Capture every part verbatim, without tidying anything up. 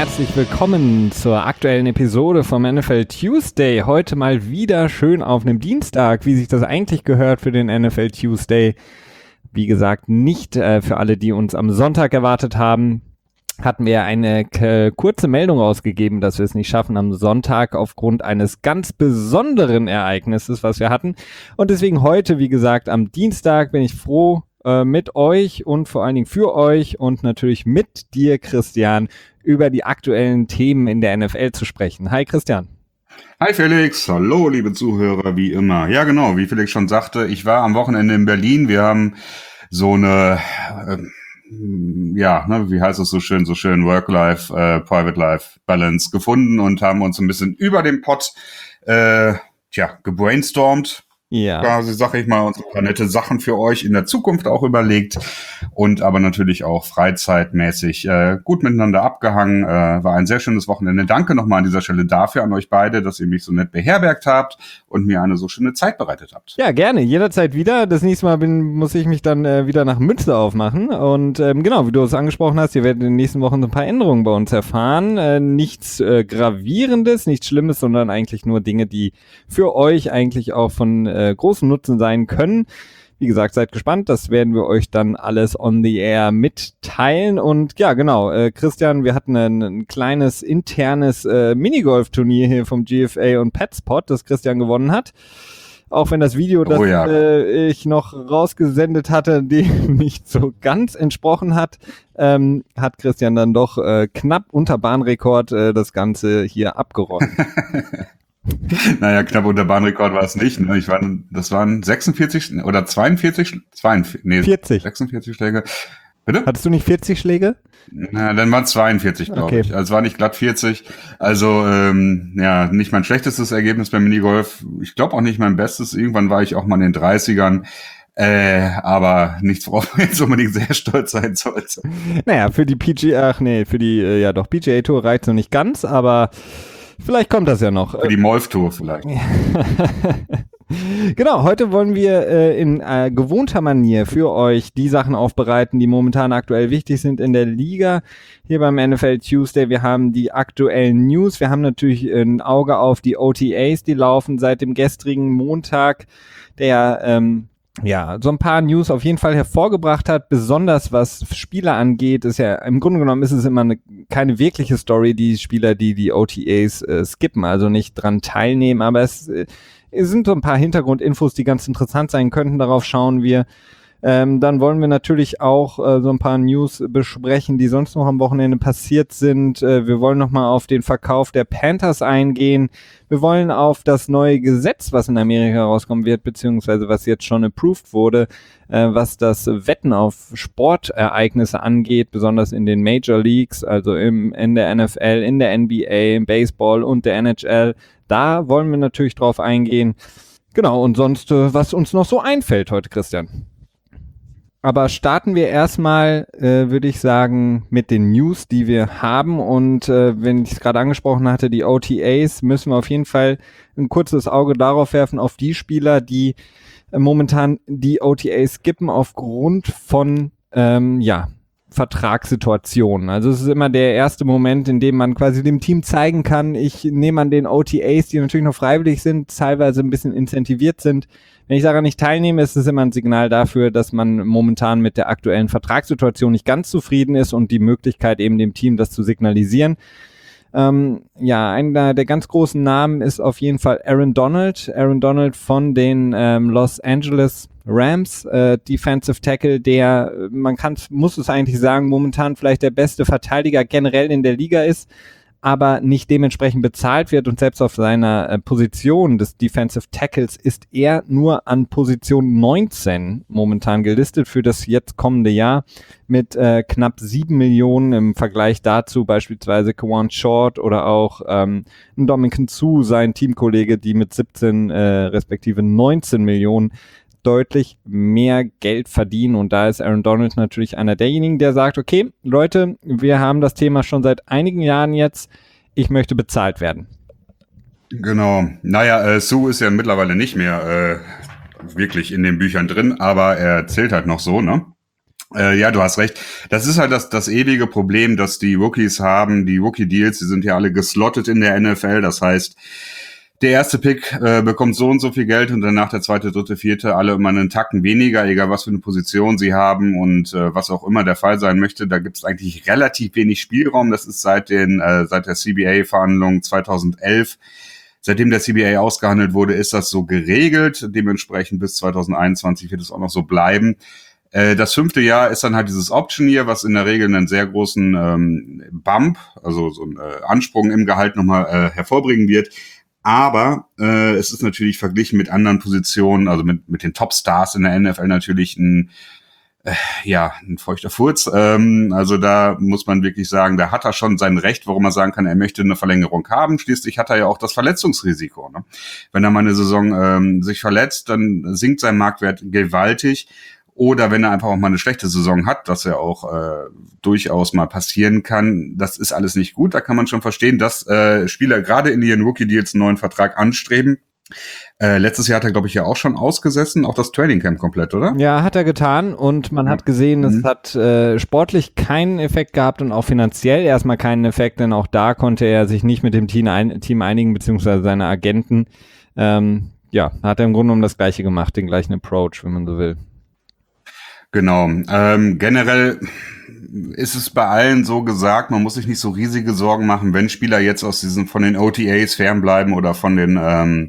herzlich willkommen zur aktuellen Episode vom N F L Tuesday. Heute mal wieder schön auf einem Dienstag, wie sich das eigentlich gehört für den N F L Tuesday. Wie gesagt, nicht äh, für alle, die uns am Sonntag erwartet haben, hatten wir eine k- kurze Meldung rausgegeben, dass wir es nicht schaffen am Sonntag aufgrund eines ganz besonderen Ereignisses, was wir hatten. Und deswegen heute, wie gesagt, am Dienstag bin ich froh, äh, mit euch und vor allen Dingen für euch und natürlich mit dir, Christian, über die aktuellen Themen in der N F L zu sprechen. Hi Christian. Hi Felix, hallo liebe Zuhörer, wie immer. Ja genau, wie Felix schon sagte, ich war am Wochenende in Berlin. Wir haben so eine, äh, ja, ne, wie heißt es so schön, so schön Work-Life, äh, Private-Life-Balance gefunden und haben uns ein bisschen über den Pott, äh, tja, gebrainstormt. Ja. Quasi, sag ich mal, uns ein paar nette Sachen für euch in der Zukunft auch überlegt und aber natürlich auch freizeitmäßig äh, gut miteinander abgehangen. Äh, war ein sehr schönes Wochenende. Danke nochmal an dieser Stelle dafür an euch beide, dass ihr mich so nett beherbergt habt und mir eine so schöne Zeit bereitet habt. Ja, gerne. Jederzeit wieder. Das nächste Mal bin, muss ich mich dann äh, wieder nach Münster aufmachen. Und ähm, genau, wie du es angesprochen hast, ihr werdet in den nächsten Wochen so ein paar Änderungen bei uns erfahren. Äh, nichts äh, Gravierendes, nichts Schlimmes, sondern eigentlich nur Dinge, die für euch eigentlich auch von äh, großen Nutzen sein können. Wie gesagt, seid gespannt, das werden wir euch dann alles on the air mitteilen. Und ja, genau, äh, Christian, wir hatten ein, ein kleines internes äh, Minigolf-Turnier hier vom G F A und Petspot, das Christian gewonnen hat. Auch wenn das Video, das Oh ja. äh, ich noch rausgesendet hatte, dem nicht so ganz entsprochen hat, ähm, hat Christian dann doch äh, knapp unter Bahnrekord äh, das Ganze hier abgeräumt. Naja, knapp unter Bahnrekord war es nicht. Ne? Ich war, das waren sechsundvierzig oder zweiundvierzig, zweiundvierzig, nee, vierzig. sechsundvierzig Schläge. Bitte? Hattest du nicht vierzig Schläge? Na, dann waren es zweiundvierzig, glaube Okay. ich. Also es war nicht glatt vierzig. Also ähm, ja, nicht mein schlechtestes Ergebnis beim Minigolf. Ich glaube auch nicht mein bestes. Irgendwann war ich auch mal in den dreißigern. Äh, aber nichts, worauf man jetzt unbedingt sehr stolz sein sollte. Naja, für die P G A, ach nee, für die, äh, ja doch, P G A Tour reicht es noch nicht ganz, aber vielleicht kommt das ja noch. Für die Molf-Tour vielleicht. Genau, heute wollen wir äh, in äh, gewohnter Manier für euch die Sachen aufbereiten, die momentan aktuell wichtig sind in der Liga. Hier beim N F L Tuesday, wir haben die aktuellen News, wir haben natürlich ein Auge auf die O T As, die laufen seit dem gestrigen Montag, der ähm, ja, so ein paar News auf jeden Fall hervorgebracht hat, besonders was Spieler angeht, ist ja, im Grunde genommen ist es immer eine, keine wirkliche Story, die Spieler, die die O T As äh, skippen, also nicht dran teilnehmen, aber es, äh, es sind so ein paar Hintergrundinfos, die ganz interessant sein könnten, darauf schauen wir. Ähm, dann wollen wir natürlich auch äh, so ein paar News besprechen, die sonst noch am Wochenende passiert sind. Äh, wir wollen nochmal auf den Verkauf der Panthers eingehen. Wir wollen auf das neue Gesetz, was in Amerika rauskommen wird, beziehungsweise was jetzt schon approved wurde, äh, was das Wetten auf Sportereignisse angeht, besonders in den Major Leagues, also im, in der N F L, in der N B A, im Baseball und der N H L. Da wollen wir natürlich drauf eingehen. Genau, und sonst, äh, was uns noch so einfällt heute, Christian. Aber starten wir erstmal, äh, würde ich sagen, mit den News, die wir haben. Und äh, wenn ich es gerade angesprochen hatte, die O T As, müssen wir auf jeden Fall ein kurzes Auge darauf werfen, auf die Spieler, die äh, momentan die O T As skippen aufgrund von, ähm, ja, Vertragssituationen. Also es ist immer der erste Moment, in dem man quasi dem Team zeigen kann, ich nehme an den O T As, die natürlich noch freiwillig sind, teilweise ein bisschen incentiviert sind. Wenn ich daran nicht teilnehme, ist es immer ein Signal dafür, dass man momentan mit der aktuellen Vertragssituation nicht ganz zufrieden ist und die Möglichkeit eben dem Team das zu signalisieren. Ähm, ja, einer der ganz großen Namen ist auf jeden Fall Aaron Donald. Aaron Donald von den ähm, Los Angeles Rams, äh, Defensive Tackle, der, man kann, muss es eigentlich sagen, momentan vielleicht der beste Verteidiger generell in der Liga ist, aber nicht dementsprechend bezahlt wird und selbst auf seiner äh, Position des Defensive Tackles ist er nur an Position neunzehn momentan gelistet für das jetzt kommende Jahr mit äh, knapp sieben Millionen im Vergleich dazu beispielsweise Kawan Short oder auch ähm, Ndamukong Suh, sein Teamkollege, die mit siebzehn äh, respektive neunzehn Millionen deutlich mehr Geld verdienen und da ist Aaron Donald natürlich einer derjenigen, der sagt, okay, Leute, wir haben das Thema schon seit einigen Jahren jetzt, ich möchte bezahlt werden. Genau, naja, äh, Suh ist ja mittlerweile nicht mehr äh, wirklich in den Büchern drin, aber er zählt halt noch so, ne? Äh, ja, du hast recht. Das ist halt das, das ewige Problem, dass die Rookies haben. Die Rookie-Deals, die sind ja alle geslottet in der N F L. Das heißt, der erste Pick äh, bekommt so und so viel Geld und danach der zweite, dritte, vierte alle immer einen Tacken weniger, egal was für eine Position sie haben und äh, was auch immer der Fall sein möchte. Da gibt es eigentlich relativ wenig Spielraum. Das ist seit den äh, seit der C B A-Verhandlung zweitausendelf. Seitdem der C B A ausgehandelt wurde, ist das so geregelt. Dementsprechend bis zweitausendeinundzwanzig wird es auch noch so bleiben. Das fünfte Jahr ist dann halt dieses Option Year, was in der Regel einen sehr großen ähm, Bump, also so einen äh, Ansprung im Gehalt nochmal äh, hervorbringen wird. Aber äh, es ist natürlich verglichen mit anderen Positionen, also mit mit den Top-Stars in der N F L natürlich ein äh, ja ein feuchter Furz. Ähm, also da muss man wirklich sagen, da hat er schon sein Recht, warum er sagen kann, er möchte eine Verlängerung haben. Schließlich hat er ja auch das Verletzungsrisiko. Ne? Wenn er mal eine Saison ähm, sich verletzt, dann sinkt sein Marktwert gewaltig. Oder wenn er einfach auch mal eine schlechte Saison hat, was ja auch äh, durchaus mal passieren kann, das ist alles nicht gut. Da kann man schon verstehen, dass äh, Spieler gerade in ihren Rookie-Deals einen neuen Vertrag anstreben. Äh, letztes Jahr hat er, glaube ich, ja auch schon ausgesessen, auch das Training Camp komplett, oder? Ja, hat er getan und man ja. hat gesehen, es mhm. hat äh, sportlich keinen Effekt gehabt und auch finanziell erstmal keinen Effekt, denn auch da konnte er sich nicht mit dem Team, ein- Team einigen, beziehungsweise seine Agenten. Ähm, ja, hat er im Grunde genommen das Gleiche gemacht, den gleichen Approach, wenn man so will. Genau. Ähm, generell ist es bei allen so gesagt, man muss sich nicht so riesige Sorgen machen, wenn Spieler jetzt aus diesen von den O T As fernbleiben oder von den ähm,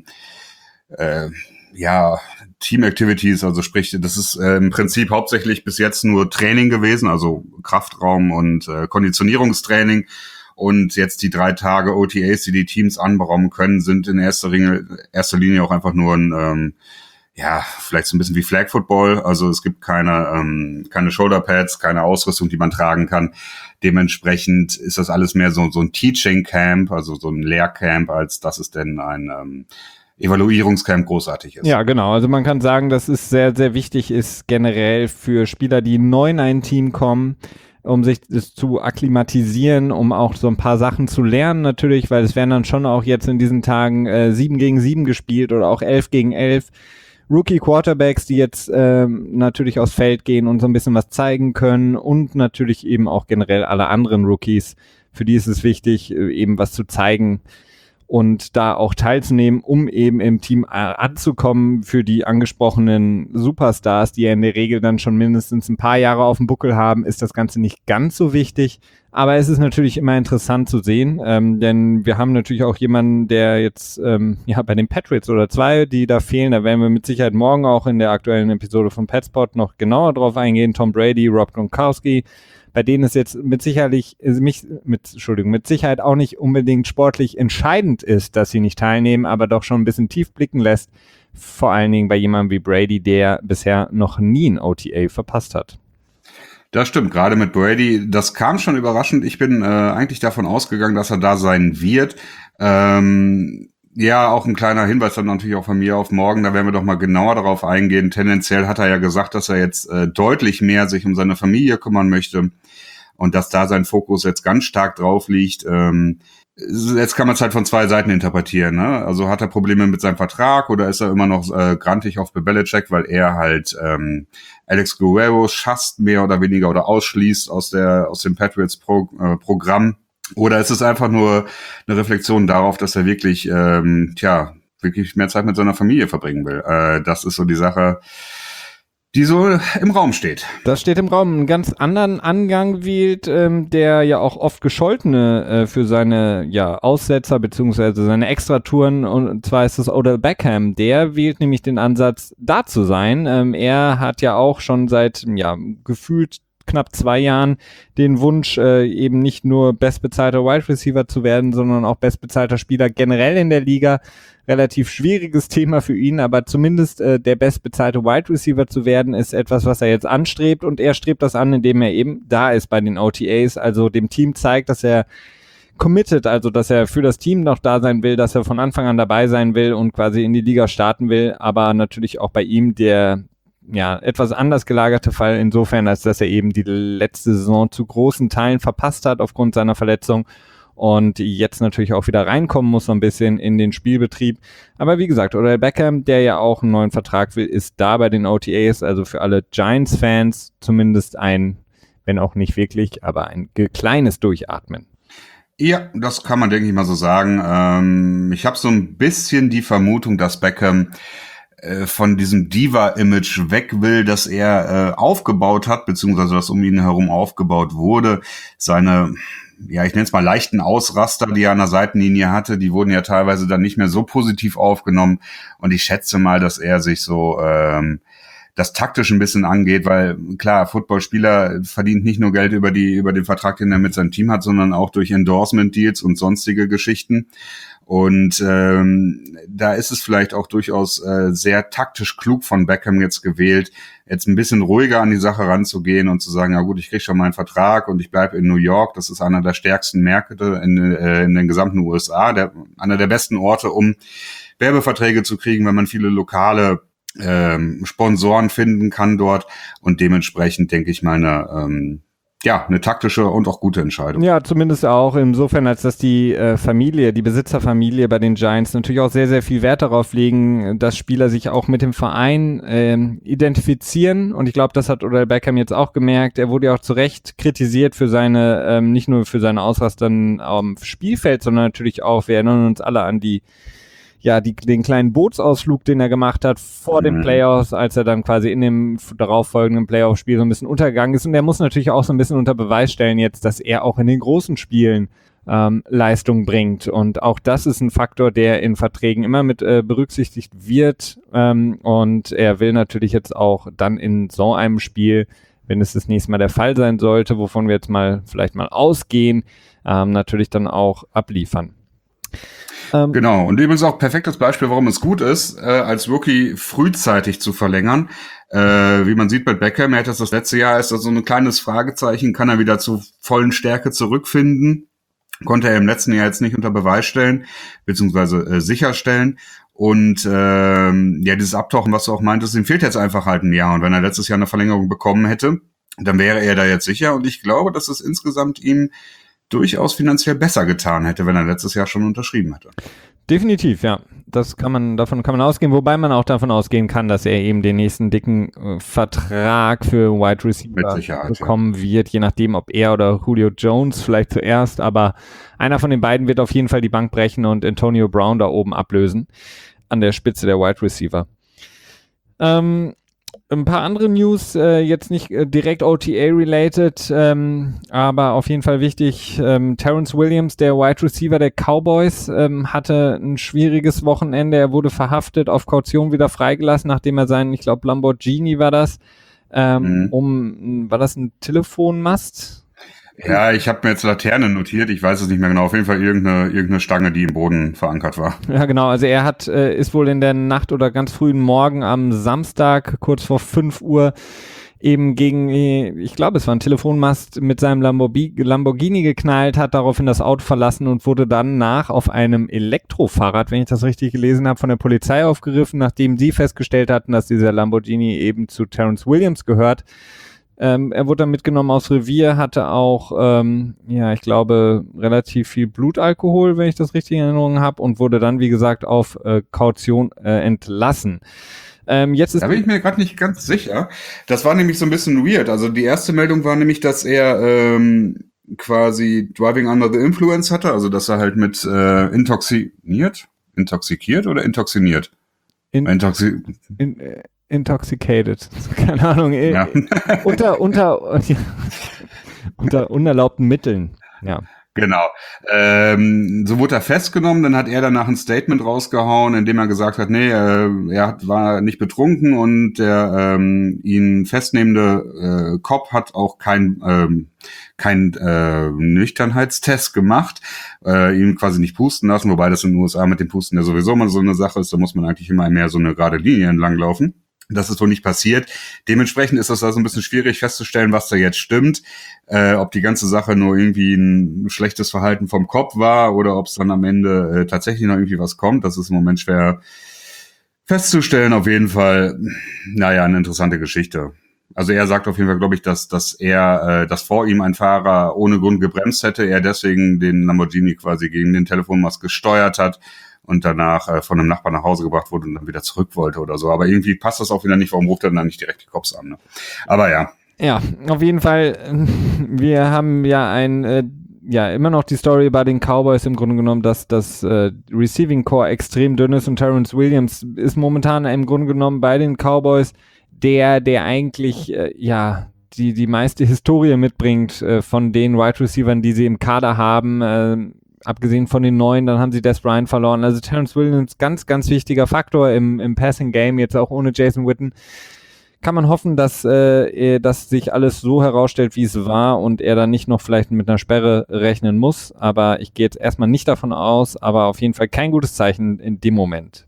äh, ja Team Activities, also sprich, das ist äh, im Prinzip hauptsächlich bis jetzt nur Training gewesen, also Kraftraum und äh, Konditionierungstraining. Und jetzt die drei Tage O T As, die die Teams anberaumen können, sind in erster Linie, erster Linie auch einfach nur ein ähm, ja, vielleicht so ein bisschen wie Flag Football. Also es gibt keine ähm, keine Shoulderpads, keine Ausrüstung, die man tragen kann. Dementsprechend ist das alles mehr so so ein Teaching Camp, also so ein Lehrcamp, als dass es denn ein ähm, Evaluierungscamp großartig ist. Ja, genau. Also man kann sagen, dass es sehr, sehr wichtig ist generell für Spieler, die neu in ein Team kommen, um sich das zu akklimatisieren, um auch so ein paar Sachen zu lernen natürlich, weil es werden dann schon auch jetzt in diesen Tagen äh, sieben gegen sieben gespielt oder auch elf gegen elf. Rookie-Quarterbacks, die jetzt ähm, natürlich aufs Feld gehen und so ein bisschen was zeigen können und natürlich eben auch generell alle anderen Rookies, für die ist es wichtig, eben was zu zeigen und da auch teilzunehmen, um eben im Team anzukommen für die angesprochenen Superstars, die ja in der Regel dann schon mindestens ein paar Jahre auf dem Buckel haben, ist das Ganze nicht ganz so wichtig. Aber es ist natürlich immer interessant zu sehen, ähm, denn wir haben natürlich auch jemanden, der jetzt ähm, ja bei den Patriots oder zwei, die da fehlen, da werden wir mit Sicherheit morgen auch in der aktuellen Episode von Petspot noch genauer drauf eingehen. Tom Brady, Rob Gronkowski, bei denen es jetzt mit sicherlich, mich, mit, Entschuldigung, mit Sicherheit auch nicht unbedingt sportlich entscheidend ist, dass sie nicht teilnehmen, aber doch schon ein bisschen tief blicken lässt, vor allen Dingen bei jemandem wie Brady, der bisher noch nie ein O T A verpasst hat. Das stimmt, gerade mit Brady, das kam schon überraschend. Ich bin äh, eigentlich davon ausgegangen, dass er da sein wird. Ähm, ja, auch ein kleiner Hinweis dann natürlich auch von mir auf morgen, da werden wir doch mal genauer darauf eingehen. Tendenziell hat er ja gesagt, dass er jetzt äh, deutlich mehr sich um seine Familie kümmern möchte und dass da sein Fokus jetzt ganz stark drauf liegt. Ähm, jetzt kann man es halt von zwei Seiten interpretieren, ne? Also hat er Probleme mit seinem Vertrag oder ist er immer noch äh, grantig auf Belichick, weil er halt ähm, Alex Guerrero schasst mehr oder weniger oder ausschließt aus der aus dem Patriots Pro, äh, Programm? Oder ist es einfach nur eine Reflexion darauf, dass er wirklich, ähm, tja, wirklich mehr Zeit mit seiner Familie verbringen will? Äh, das ist so die Sache, die so im Raum steht. Das steht im Raum. Einen ganz anderen Angang wählt, ähm, der ja auch oft Gescholtene äh, für seine ja, Aussetzer beziehungsweise seine Extratouren, und zwar ist es Odell Beckham. Der wählt nämlich den Ansatz, da zu sein. Ähm, er hat ja auch schon seit ja gefühlt knapp zwei Jahren den Wunsch, äh, eben nicht nur bestbezahlter Wide Receiver zu werden, sondern auch bestbezahlter Spieler generell in der Liga. Relativ schwieriges Thema für ihn, aber zumindest äh, der bestbezahlte Wide Receiver zu werden, ist etwas, was er jetzt anstrebt, und er strebt das an, indem er eben da ist bei den O T As, also dem Team zeigt, dass er committed, also dass er für das Team noch da sein will, dass er von Anfang an dabei sein will und quasi in die Liga starten will, aber natürlich auch bei ihm der ja, etwas anders gelagerte Fall insofern, als dass er eben die letzte Saison zu großen Teilen verpasst hat aufgrund seiner Verletzung und jetzt natürlich auch wieder reinkommen muss so ein bisschen in den Spielbetrieb. Aber wie gesagt, Odell Beckham, der ja auch einen neuen Vertrag will, ist da bei den O T As, also für alle Giants-Fans zumindest ein, wenn auch nicht wirklich, aber ein kleines Durchatmen. Ja, das kann man, denke ich mal, so sagen. Ähm, ich habe so ein bisschen die Vermutung, dass Beckham äh, von diesem Diva-Image weg will, das er äh, aufgebaut hat, beziehungsweise das um ihn herum aufgebaut wurde. Seine, ja, ich nenne es mal leichten Ausraster, die er an der Seitenlinie hatte, die wurden ja teilweise dann nicht mehr so positiv aufgenommen. Und ich schätze mal, dass er sich so ähm, das taktisch ein bisschen angeht, weil klar, Footballspieler verdient nicht nur Geld über die über den Vertrag, den er mit seinem Team hat, sondern auch durch Endorsement-Deals und sonstige Geschichten. Und ähm, da ist es vielleicht auch durchaus äh, sehr taktisch klug von Beckham jetzt gewählt, jetzt ein bisschen ruhiger an die Sache ranzugehen und zu sagen, ja gut, ich krieg schon meinen Vertrag und ich bleibe in New York. Das ist einer der stärksten Märkte in, äh, in den gesamten U S A, der, einer der besten Orte, um Werbeverträge zu kriegen, wenn man viele lokale ähm, Sponsoren finden kann dort, und dementsprechend denke ich mal eine ähm, ja eine taktische und auch gute Entscheidung. Ja, zumindest auch insofern, als dass die äh, Familie, die Besitzerfamilie bei den Giants natürlich auch sehr, sehr viel Wert darauf legen, dass Spieler sich auch mit dem Verein ähm, identifizieren, und ich glaube, das hat Odell Beckham jetzt auch gemerkt. Er wurde ja auch zu Recht kritisiert für seine, ähm, nicht nur für seine Ausraster am Spielfeld, sondern natürlich auch, wir erinnern uns alle an die ja, die, den kleinen Bootsausflug, den er gemacht hat vor den Playoffs, als er dann quasi in dem darauffolgenden Playoff-Spiel so ein bisschen untergegangen ist. Und er muss natürlich auch so ein bisschen unter Beweis stellen jetzt, dass er auch in den großen Spielen ähm, Leistung bringt. Und auch das ist ein Faktor, der in Verträgen immer mit äh, berücksichtigt wird. Ähm, und er will natürlich jetzt auch dann in so einem Spiel, wenn es das nächste Mal der Fall sein sollte, wovon wir jetzt mal vielleicht mal ausgehen, ähm, natürlich dann auch abliefern. Genau, und übrigens auch perfektes Beispiel, warum es gut ist, äh, als Rookie frühzeitig zu verlängern. Äh, wie man sieht bei Beckham, er hat das das letzte Jahr, ist das so ein kleines Fragezeichen, kann er wieder zur vollen Stärke zurückfinden? Konnte er im letzten Jahr jetzt nicht unter Beweis stellen, beziehungsweise äh, sicherstellen. Und ähm, ja, dieses Abtauchen, was du auch meintest, ihm fehlt jetzt einfach halt ein Jahr. Und wenn er letztes Jahr eine Verlängerung bekommen hätte, dann wäre er da jetzt sicher. Und ich glaube, dass es insgesamt ihm durchaus finanziell besser getan hätte, wenn er letztes Jahr schon unterschrieben hätte. Definitiv, ja. Das kann man, davon kann man ausgehen, wobei man auch davon ausgehen kann, dass er eben den nächsten dicken äh, Vertrag für Wide Receiver bekommen ja. wird, je nachdem, ob er oder Julio Jones vielleicht zuerst, aber einer von den beiden wird auf jeden Fall die Bank brechen und Antonio Brown da oben ablösen an der Spitze der Wide Receiver. Ähm, Ein paar andere News, äh, jetzt nicht äh, direkt O T A-related, ähm, aber auf jeden Fall wichtig. Ähm, Terrence Williams, der Wide Receiver der Cowboys, ähm, hatte ein schwieriges Wochenende. Er wurde verhaftet, auf Kaution wieder freigelassen, nachdem er seinen, ich glaube, Lamborghini war das, ähm, mhm. um, war das ein Telefonmast? Ja, ich habe mir jetzt Laterne notiert, ich weiß es nicht mehr genau, auf jeden Fall irgendeine, irgendeine Stange, die im Boden verankert war. Ja, genau, also er hat, äh, ist wohl in der Nacht oder ganz frühen Morgen am Samstag, kurz vor fünf Uhr, eben gegen, ich glaube, es war ein Telefonmast, mit seinem Lamborghini geknallt, hat daraufhin das Auto verlassen und wurde dann nach auf einem Elektrofahrrad, wenn ich das richtig gelesen habe, von der Polizei aufgegriffen, nachdem sie festgestellt hatten, dass dieser Lamborghini eben zu Terrence Williams gehört. Ähm, er wurde dann mitgenommen aufs Revier, hatte auch, ähm, ja, ich glaube, relativ viel Blutalkohol, wenn ich das richtig in Erinnerung habe, und wurde dann, wie gesagt, auf äh, Kaution äh, entlassen. Ähm, jetzt ist da bin ich mir gerade nicht ganz sicher. Das war nämlich so ein bisschen weird. Also die erste Meldung war nämlich, dass er ähm, quasi Driving Under the Influence hatte, also dass er halt mit äh, intoxiniert, intoxikiert oder intoxiniert? In, Intoxi- in, äh, Intoxicated. Keine Ahnung. Ja. unter, unter, ja, unter unerlaubten Mitteln. Ja. Genau. Ähm, so wurde er festgenommen, dann hat er danach ein Statement rausgehauen, in dem er gesagt hat, nee, äh, er hat, war nicht betrunken, und der ähm, ihn festnehmende äh, Cop hat auch kein ähm, kein äh, Nüchternheitstest gemacht, äh, ihn quasi nicht pusten lassen, wobei das in den U S A mit dem Pusten ja sowieso mal so eine Sache ist, da muss man eigentlich immer mehr so eine gerade Linie entlang laufen. Das ist wohl nicht passiert. Dementsprechend ist es also ein bisschen schwierig festzustellen, was da jetzt stimmt. Äh, ob die ganze Sache nur irgendwie ein schlechtes Verhalten vom Cop war oder ob es dann am Ende äh, tatsächlich noch irgendwie was kommt. Das ist im Moment schwer festzustellen. Auf jeden Fall, naja, eine interessante Geschichte. Also er sagt auf jeden Fall, glaube ich, dass, dass er, äh, dass vor ihm ein Fahrer ohne Grund gebremst hätte, er deswegen den Lamborghini quasi gegen den Telefonmast gesteuert hat und danach äh, von einem Nachbarn nach Hause gebracht wurde und dann wieder zurück wollte oder so. Aber irgendwie passt das auch wieder nicht, warum ruft er dann nicht direkt die Cops an? Ne? Aber ja. Ja, auf jeden Fall, wir haben ja ein, äh, ja, immer noch die Story bei den Cowboys im Grunde genommen, dass das äh, Receiving Core extrem dünn ist und Terrence Williams ist momentan im Grunde genommen bei den Cowboys der, der eigentlich, äh, ja, die, die meiste Historie mitbringt äh, von den Wide Receivern, die sie im Kader haben, äh, abgesehen von den neuen, dann haben sie Des Bryant verloren. Also Terrence Williams, ganz, ganz wichtiger Faktor im, im Passing Game, jetzt auch ohne Jason Witten. Kann man hoffen, dass äh, dass sich alles so herausstellt, wie es war und er dann nicht noch vielleicht mit einer Sperre rechnen muss. Aber ich gehe jetzt erstmal nicht davon aus, aber auf jeden Fall kein gutes Zeichen in dem Moment.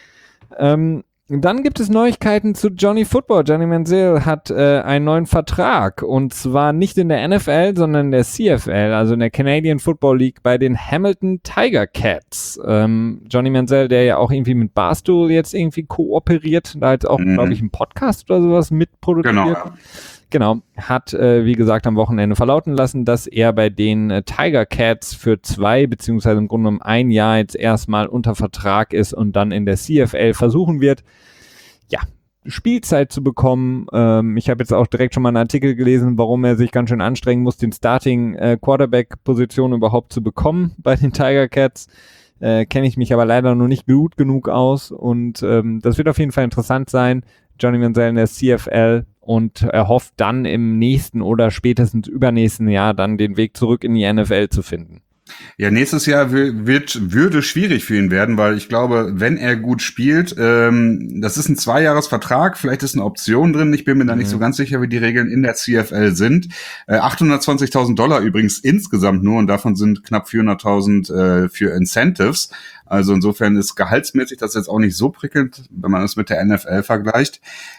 Ähm, Dann gibt es Neuigkeiten zu Johnny Football. Johnny Manziel hat äh, einen neuen Vertrag und zwar nicht in der N F L, sondern in der C F L, also in der Canadian Football League bei den Hamilton Tiger Cats. Ähm, Johnny Manziel, der ja auch irgendwie mit Barstool jetzt irgendwie kooperiert, da jetzt auch, mhm. glaube ich, einen Podcast oder sowas mitproduziert. Genau, ja. Genau, hat, äh, wie gesagt, am Wochenende verlauten lassen, dass er bei den äh, Tiger Cats für zwei, beziehungsweise im Grunde genommen ein Jahr jetzt erstmal unter Vertrag ist und dann in der C F L versuchen wird, ja, Spielzeit zu bekommen. Ähm, ich habe jetzt auch direkt schon mal einen Artikel gelesen, warum er sich ganz schön anstrengen muss, den Starting äh, Quarterback-Position überhaupt zu bekommen bei den Tiger Cats. Äh, kenne ich mich aber leider noch nicht gut genug aus und ähm, das wird auf jeden Fall interessant sein. Johnny Manziel in der C F L und er hofft dann im nächsten oder spätestens übernächsten Jahr dann den Weg zurück in die N F L zu finden. Ja, nächstes Jahr wird, würde schwierig für ihn werden, weil ich glaube, wenn er gut spielt, ähm, das ist ein Zweijahresvertrag, vielleicht ist eine Option drin, ich bin mir da nicht mhm. so ganz sicher, wie die Regeln in der C F L sind. Äh, achthundertzwanzigtausend Dollar übrigens insgesamt nur und davon sind knapp vierhunderttausend äh, für Incentives. Also insofern ist gehaltsmäßig das jetzt auch nicht so prickelnd, wenn man es mit der N F L vergleicht.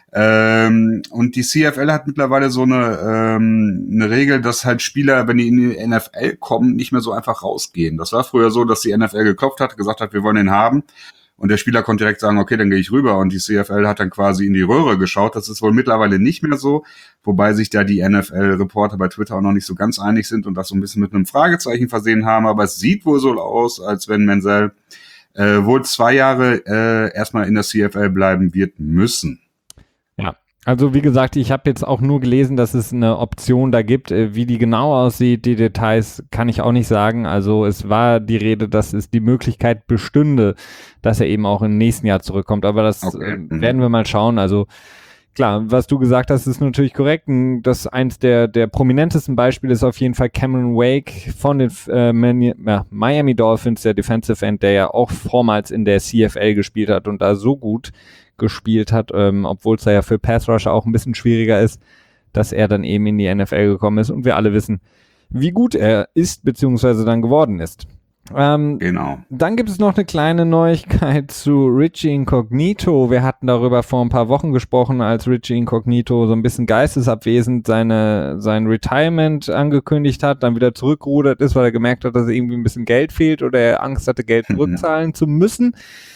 Ähm, und die C F L hat mittlerweile so eine, ähm, eine Regel, dass halt Spieler, wenn die in die N F L kommen, nicht mehr so einfach rausgehen. Das war früher so, dass die N F L geklopft hat, gesagt hat, wir wollen den haben. Und der Spieler konnte direkt sagen, okay, dann gehe ich rüber. Und die C F L hat dann quasi in die Röhre geschaut. Das ist wohl mittlerweile nicht mehr so, wobei sich da die N F L-Reporter bei Twitter auch noch nicht so ganz einig sind und das so ein bisschen mit einem Fragezeichen versehen haben. Aber es sieht wohl so aus, als wenn Manziel äh, wohl zwei Jahre äh, erstmal in der C F L bleiben wird müssen. Ja, also wie gesagt, ich habe jetzt auch nur gelesen, dass es eine Option da gibt. Wie die genau aussieht, die Details kann ich auch nicht sagen. Also es war die Rede, dass es die Möglichkeit bestünde, dass er eben auch im nächsten Jahr zurückkommt. Aber das okay. äh, werden wir mal schauen. Also klar, was du gesagt hast, ist natürlich korrekt. Das eins der, der prominentesten Beispiele ist auf jeden Fall Cameron Wake von den äh, Mani- ja, Miami Dolphins, der Defensive End, der ja auch vormals in der C F L gespielt hat und da so gut gespielt hat, ähm, obwohl es da ja für Pass Rusher auch ein bisschen schwieriger ist, dass er dann eben in die N F L gekommen ist und wir alle wissen, wie gut er ist, beziehungsweise dann geworden ist. Ähm, genau. Dann gibt es noch eine kleine Neuigkeit zu Richie Incognito. Wir hatten darüber vor ein paar Wochen gesprochen, als Richie Incognito so ein bisschen geistesabwesend seine, sein Retirement angekündigt hat, dann wieder zurückgerudert ist, weil er gemerkt hat, dass irgendwie ein bisschen Geld fehlt oder er Angst hatte, Geld zurückzahlen zu müssen.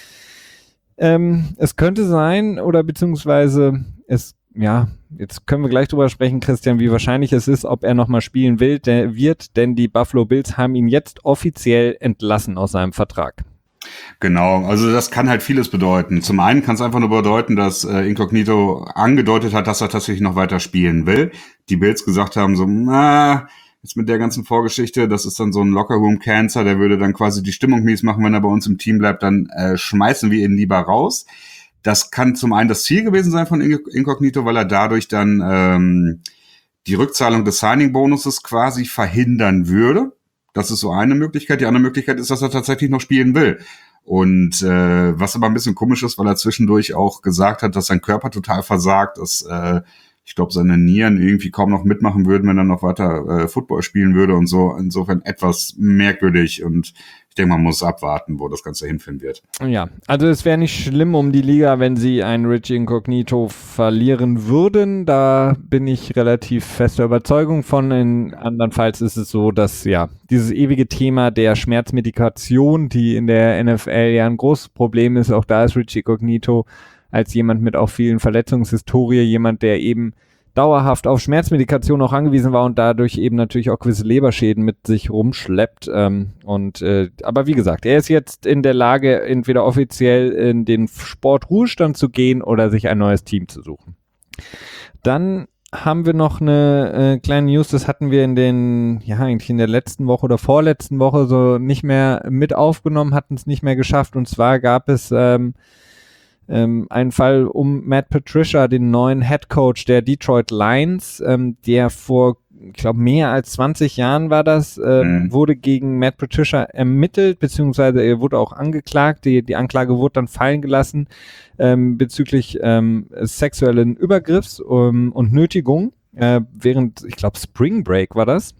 Ähm, es könnte sein, oder beziehungsweise es, ja, jetzt können wir gleich drüber sprechen, Christian, wie wahrscheinlich es ist, ob er nochmal spielen will, der wird, denn die Buffalo Bills haben ihn jetzt offiziell entlassen aus seinem Vertrag. Genau, also das kann halt vieles bedeuten. Zum einen kann es einfach nur bedeuten, dass äh, Incognito angedeutet hat, dass er tatsächlich noch weiter spielen will. Die Bills gesagt haben so, na, jetzt mit der ganzen Vorgeschichte, das ist dann so ein Locker-Room-Cancer, der würde dann quasi die Stimmung mies machen, wenn er bei uns im Team bleibt, dann äh, schmeißen wir ihn lieber raus. Das kann zum einen das Ziel gewesen sein von Incognito, weil er dadurch dann ähm, die Rückzahlung des Signing-Bonuses quasi verhindern würde. Das ist so eine Möglichkeit. Die andere Möglichkeit ist, dass er tatsächlich noch spielen will. Und äh, was aber ein bisschen komisch ist, weil er zwischendurch auch gesagt hat, dass sein Körper total versagt, dass äh, ich glaube, seine Nieren irgendwie kaum noch mitmachen würden, wenn er noch weiter äh, Football spielen würde und so. Insofern etwas merkwürdig und ich denke, man muss abwarten, wo das Ganze hinführen wird. Ja, also es wäre nicht schlimm um die Liga, wenn sie einen Richie Incognito verlieren würden. Da bin ich relativ fester Überzeugung von. In andernfalls ist es so, dass ja dieses ewige Thema der Schmerzmedikation, die in der N F L ja ein großes Problem ist, auch da ist Richie Incognito als jemand mit auch vielen Verletzungshistorie, jemand, der eben dauerhaft auf Schmerzmedikation auch angewiesen war und dadurch eben natürlich auch gewisse Leberschäden mit sich rumschleppt. Ähm, und äh, aber wie gesagt, er ist jetzt in der Lage, entweder offiziell in den Sportruhestand zu gehen oder sich ein neues Team zu suchen. Dann haben wir noch eine äh, kleine News, das hatten wir in den, ja eigentlich in der letzten Woche oder vorletzten Woche so nicht mehr mit aufgenommen, hatten es nicht mehr geschafft, und zwar gab es ähm, ähm, einen Fall um Matt Patricia, den neuen Head Coach der Detroit Lions, ähm, der vor, ich glaube mehr als zwanzig Jahren war das, ähm, mhm. wurde gegen Matt Patricia ermittelt, beziehungsweise er wurde auch angeklagt, die, die Anklage wurde dann fallen gelassen, Ähm, bezüglich ähm, sexuellen Übergriffs um, und Nötigung, äh, während, ich glaube, Spring Break war das,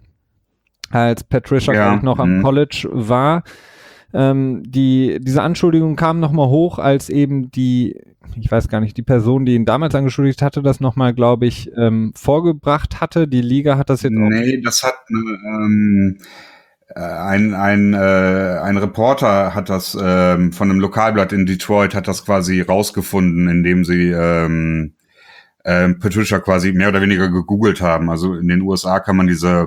als Patricia ja. noch mhm. am College war. Ähm, die, diese Anschuldigung kam nochmal hoch, als eben die, ich weiß gar nicht, die Person, die ihn damals angeschuldigt hatte, das nochmal, glaube ich, ähm, vorgebracht hatte. Die Liga hat das jetzt nee, auch... Nee, das hat... Ähm Ein, ein, äh, ein Reporter hat das ähm, von einem Lokalblatt in Detroit hat das quasi rausgefunden, indem sie ähm, äh, Patricia quasi mehr oder weniger gegoogelt haben. Also in den U S A kann man diese,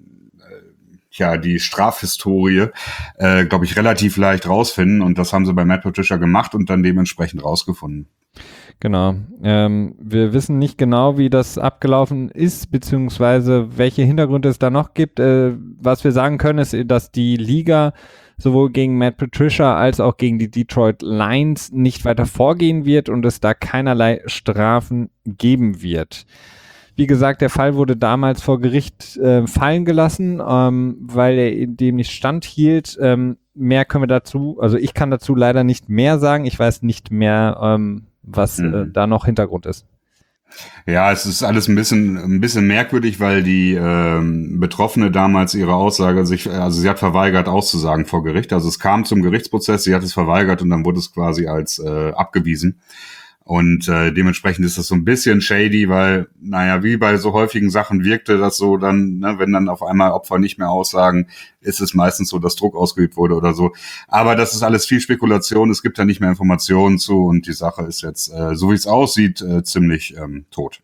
äh, ja, die Strafhistorie, äh, glaube ich, relativ leicht rausfinden. Und das haben sie bei Matt Patricia gemacht und dann dementsprechend rausgefunden. Genau. Ähm, wir wissen nicht genau, wie das abgelaufen ist, beziehungsweise welche Hintergründe es da noch gibt. Äh, was wir sagen können, ist, dass die Liga sowohl gegen Matt Patricia als auch gegen die Detroit Lions nicht weiter vorgehen wird und es da keinerlei Strafen geben wird. Wie gesagt, der Fall wurde damals vor Gericht äh, fallen gelassen, ähm, weil er dem nicht standhielt. Ähm, mehr können wir dazu, also ich kann dazu leider nicht mehr sagen. Ich weiß nicht mehr, ähm, was mhm. äh, da noch Hintergrund ist. Ja, es ist alles ein bisschen ein bisschen merkwürdig, weil die ähm, Betroffene damals ihre Aussage sich, also sie hat verweigert auszusagen vor Gericht. Also es kam zum Gerichtsprozess, sie hat es verweigert und dann wurde es quasi als äh, abgewiesen. Und äh, dementsprechend ist das so ein bisschen shady, weil, naja, wie bei so häufigen Sachen wirkte das so dann, ne, wenn dann auf einmal Opfer nicht mehr aussagen, ist es meistens so, dass Druck ausgeübt wurde oder so. Aber das ist alles viel Spekulation, es gibt da nicht mehr Informationen zu und die Sache ist jetzt, äh, so wie es aussieht, äh, ziemlich ähm, tot.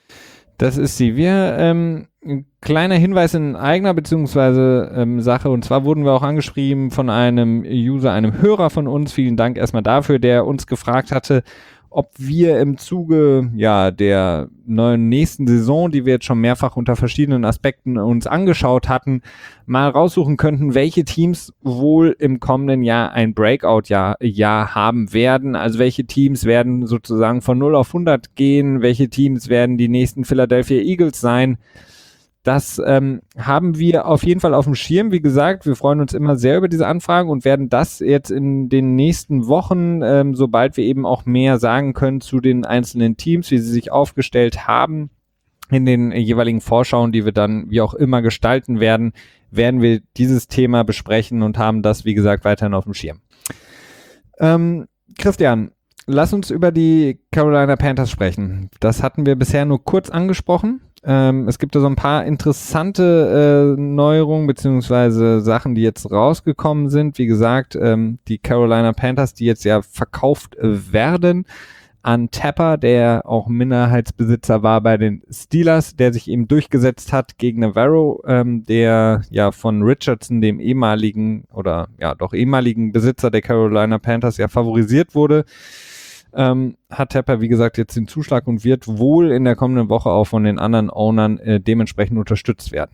Das ist sie. Wir, ähm, ein kleiner Hinweis in eigener beziehungsweise ähm, Sache, und zwar wurden wir auch angeschrieben von einem User, einem Hörer von uns, vielen Dank erstmal dafür, der uns gefragt hatte, ob wir im Zuge ja der neuen nächsten Saison, die wir jetzt schon mehrfach unter verschiedenen Aspekten uns angeschaut hatten, mal raussuchen könnten, welche Teams wohl im kommenden Jahr ein Breakout-Jahr Jahr haben werden. Also welche Teams werden sozusagen von null auf hundert gehen, welche Teams werden die nächsten Philadelphia Eagles sein. Das ähm, haben wir auf jeden Fall auf dem Schirm. Wie gesagt, wir freuen uns immer sehr über diese Anfragen und werden das jetzt in den nächsten Wochen, ähm, sobald wir eben auch mehr sagen können zu den einzelnen Teams, wie sie sich aufgestellt haben, in den jeweiligen Vorschauen, die wir dann wie auch immer gestalten werden, werden wir dieses Thema besprechen und haben das, wie gesagt, weiterhin auf dem Schirm. Ähm, Christian, lass uns über die Carolina Panthers sprechen. Das hatten wir bisher nur kurz angesprochen. Ähm, es gibt da so ein paar interessante äh, Neuerungen beziehungsweise Sachen, die jetzt rausgekommen sind. Wie gesagt, ähm, die Carolina Panthers, die jetzt ja verkauft äh, werden an Tapper, der auch Minderheitsbesitzer war bei den Steelers, der sich eben durchgesetzt hat gegen Navarro, ähm, der ja von Richardson, dem ehemaligen oder ja doch ehemaligen Besitzer der Carolina Panthers, ja favorisiert wurde. Ähm, hat Tapper, wie gesagt, jetzt den Zuschlag und wird wohl in der kommenden Woche auch von den anderen Ownern äh, dementsprechend unterstützt werden.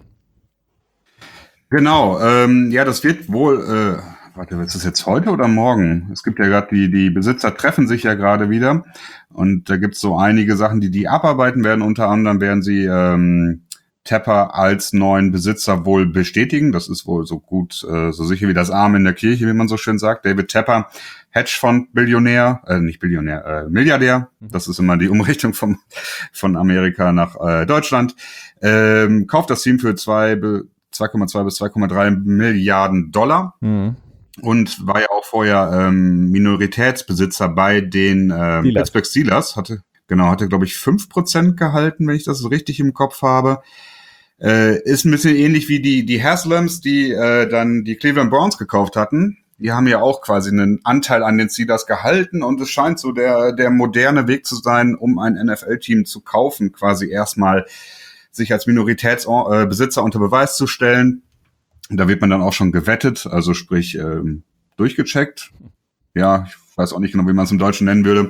Genau, ähm, ja, das wird wohl, äh, warte, ist das jetzt heute oder morgen? Es gibt ja gerade, die die Besitzer treffen sich ja gerade wieder und da gibt's so einige Sachen, die die abarbeiten werden. Unter anderem werden sie ähm, Tapper als neuen Besitzer wohl bestätigen. Das ist wohl so gut, äh, so sicher wie das Arm in der Kirche, wie man so schön sagt. David Tapper, Hedgefonds-Billionär, äh, nicht Billionär, äh, Milliardär. Das ist immer die Umrichtung vom, von Amerika nach äh, Deutschland. Ähm, kauft das Team für zwei, zwei Komma zwei bis zwei Komma drei Milliarden Dollar. Mhm. Und war ja auch vorher ähm, Minoritätsbesitzer bei den äh, Pittsburgh Steelers. Hatte, genau, hatte, glaube ich, fünf Prozent gehalten, wenn ich das so richtig im Kopf habe. Äh, ist ein bisschen ähnlich wie die die Haslams, die äh, dann die Cleveland Browns gekauft hatten. die haben ja auch quasi einen Anteil an den Steelers gehalten und es scheint so der, der moderne Weg zu sein, um ein N F L-Team zu kaufen, quasi erstmal sich als Minoritätsbesitzer unter Beweis zu stellen. Da wird man dann auch schon gewettet, also sprich ähm, durchgecheckt. Ja, ich weiß auch nicht genau, wie man es im Deutschen nennen würde.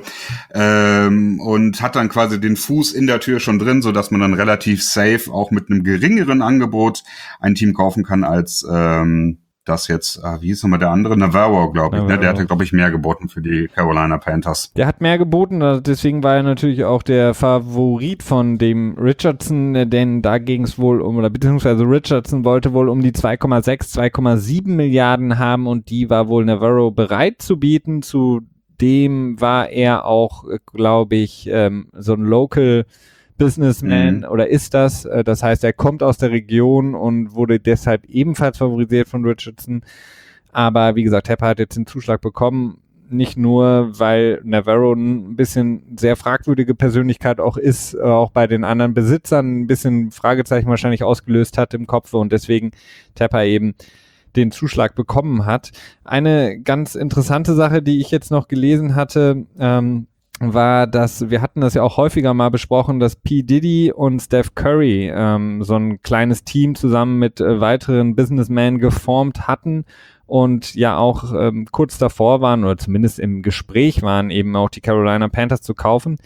Ähm, und hat dann quasi den Fuß in der Tür schon drin, so dass man dann relativ safe auch mit einem geringeren Angebot ein Team kaufen kann als ähm, das jetzt, ah, wie hieß nochmal der andere? Navarro, glaube ich. Ne? Der hatte, glaube ich, mehr geboten für die Carolina Panthers. Der hat mehr geboten, deswegen war er natürlich auch der Favorit von dem Richardson, denn da ging es wohl um, oder beziehungsweise Richardson wollte wohl um die zwei Komma sechs, zwei Komma sieben Milliarden haben und die war wohl Navarro bereit zu bieten. Zudem war er auch, glaube ich, ähm, so ein Local Businessman mhm. oder ist das. Das heißt, er kommt aus der Region und wurde deshalb ebenfalls favorisiert von Richardson. Aber wie gesagt, Tepper hat jetzt den Zuschlag bekommen, nicht nur, weil Navarro ein bisschen sehr fragwürdige Persönlichkeit auch ist, auch bei den anderen Besitzern ein bisschen Fragezeichen wahrscheinlich ausgelöst hat im Kopf und deswegen Tepper eben den Zuschlag bekommen hat. Eine ganz interessante Sache, die ich jetzt noch gelesen hatte, ähm, war, dass, wir hatten das ja auch häufiger mal besprochen, dass P. Diddy und Steph Curry ähm, so ein kleines Team zusammen mit äh, weiteren Businessmen geformt hatten und ja auch ähm, kurz davor waren oder zumindest im Gespräch waren, eben auch die Carolina Panthers zu kaufen.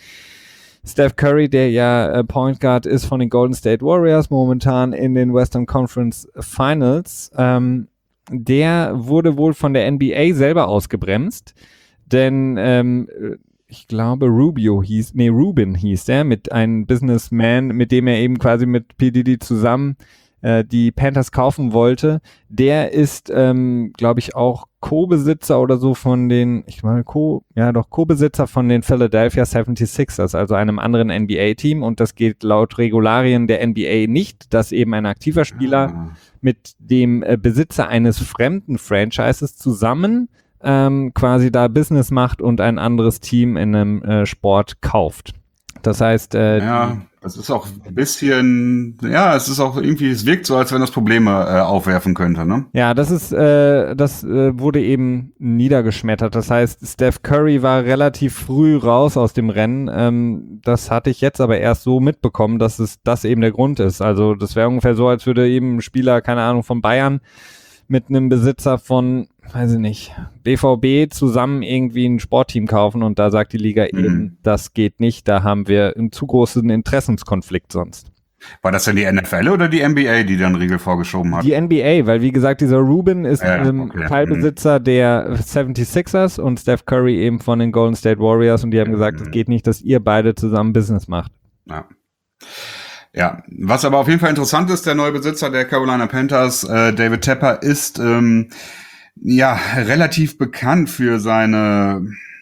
Steph Curry, der ja äh, Point Guard ist von den Golden State Warriors, momentan in den Western Conference Finals, ähm, der wurde wohl von der N B A selber ausgebremst, denn ähm, ich glaube Rubio hieß, nee, Rubin hieß der, mit einem Businessman, mit dem er eben quasi mit P. Diddy zusammen äh, die Panthers kaufen wollte. Der ist, ähm, glaube ich, auch Co-Besitzer oder so von den, ich meine, Co, ja doch, Co-Besitzer von den Philadelphia seventy-sixers, also einem anderen N B A-Team und das geht laut Regularien der N B A nicht, dass eben ein aktiver Spieler ah. mit dem äh, Besitzer eines fremden Franchises zusammen Ähm, quasi da Business macht und ein anderes Team in einem äh, Sport kauft. Das heißt, äh, ja, es ist auch ein bisschen, ja, es ist auch irgendwie, es wirkt so, als wenn das Probleme äh, aufwerfen könnte, ne? Ja, das ist, äh, das äh, wurde eben niedergeschmettert. Das heißt, Steph Curry war relativ früh raus aus dem Rennen. Ähm, das hatte ich jetzt aber erst so mitbekommen, dass es das eben der Grund ist. Also das wäre ungefähr so, als würde eben ein Spieler, keine Ahnung, von Bayern mit einem Besitzer von, weiß ich nicht, B V B zusammen irgendwie ein Sportteam kaufen und da sagt die Liga mhm. eben, das geht nicht, da haben wir einen zu großen Interessenskonflikt sonst. War das denn die N F L oder die N B A, die dann Riegel vorgeschoben hat? Die N B A, weil wie gesagt, dieser Rubin ist ja, ähm, okay. Teilbesitzer mhm. der seventy-sixers und Steph Curry eben von den Golden State Warriors und die haben mhm. gesagt, es geht nicht, dass ihr beide zusammen Business macht. Ja. Ja, was aber auf jeden Fall interessant ist, der neue Besitzer der Carolina Panthers, äh, David Tepper, ist ähm, ja relativ bekannt für seine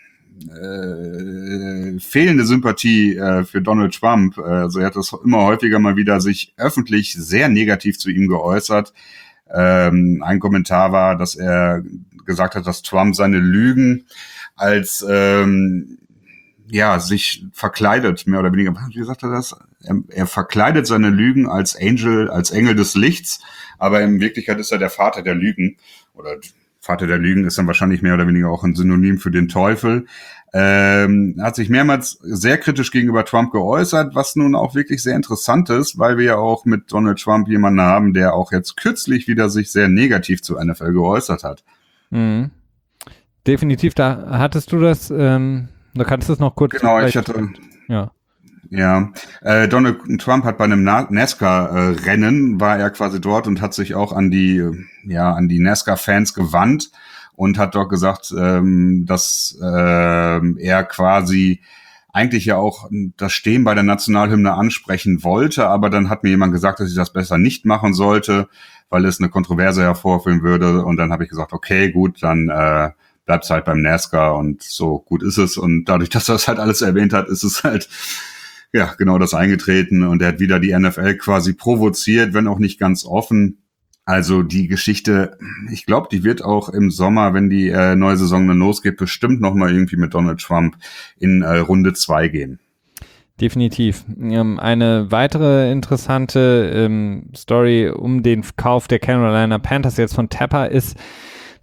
äh, fehlende Sympathie äh, für Donald Trump. Also er hat das immer häufiger mal wieder sich öffentlich sehr negativ zu ihm geäußert. Ähm, ein Kommentar war, dass er gesagt hat, dass Trump seine Lügen als ähm, ja, sich verkleidet, mehr oder weniger. Wie sagt er das? Er, er verkleidet seine Lügen als Angel, als Engel des Lichts, aber in Wirklichkeit ist er der Vater der Lügen. Oder Vater der Lügen ist dann wahrscheinlich mehr oder weniger auch ein Synonym für den Teufel. Ähm, hat sich mehrmals sehr kritisch gegenüber Trump geäußert, was nun auch wirklich sehr interessant ist, weil wir ja auch mit Donald Trump jemanden haben, der auch jetzt kürzlich wieder sich sehr negativ zur N F L geäußert hat. Mhm. Definitiv, da hattest du das... Ähm Da kannst du es noch kurz... Genau, ich hatte... Ja. Ja, äh, Donald Trump hat bei einem NASCAR-Rennen, war er quasi dort und hat sich auch an die, ja, an die NASCAR-Fans gewandt und hat dort gesagt, ähm, dass äh, er quasi eigentlich ja auch das Stehen bei der Nationalhymne ansprechen wollte, aber dann hat mir jemand gesagt, dass ich das besser nicht machen sollte, weil es eine Kontroverse hervorführen würde und dann habe ich gesagt, okay, gut, dann... Äh, bleibt's halt beim NASCAR und so gut ist es. Und dadurch, dass er das halt alles erwähnt hat, ist es halt, ja, genau das eingetreten. Und er hat wieder die N F L quasi provoziert, wenn auch nicht ganz offen. Also die Geschichte, ich glaube, die wird auch im Sommer, wenn die äh, neue Saison dann losgeht, bestimmt nochmal irgendwie mit Donald Trump in äh, Runde zwei gehen. Definitiv. Ähm, eine weitere interessante ähm, Story um den Kauf der Carolina Panthers jetzt von Tepper ist,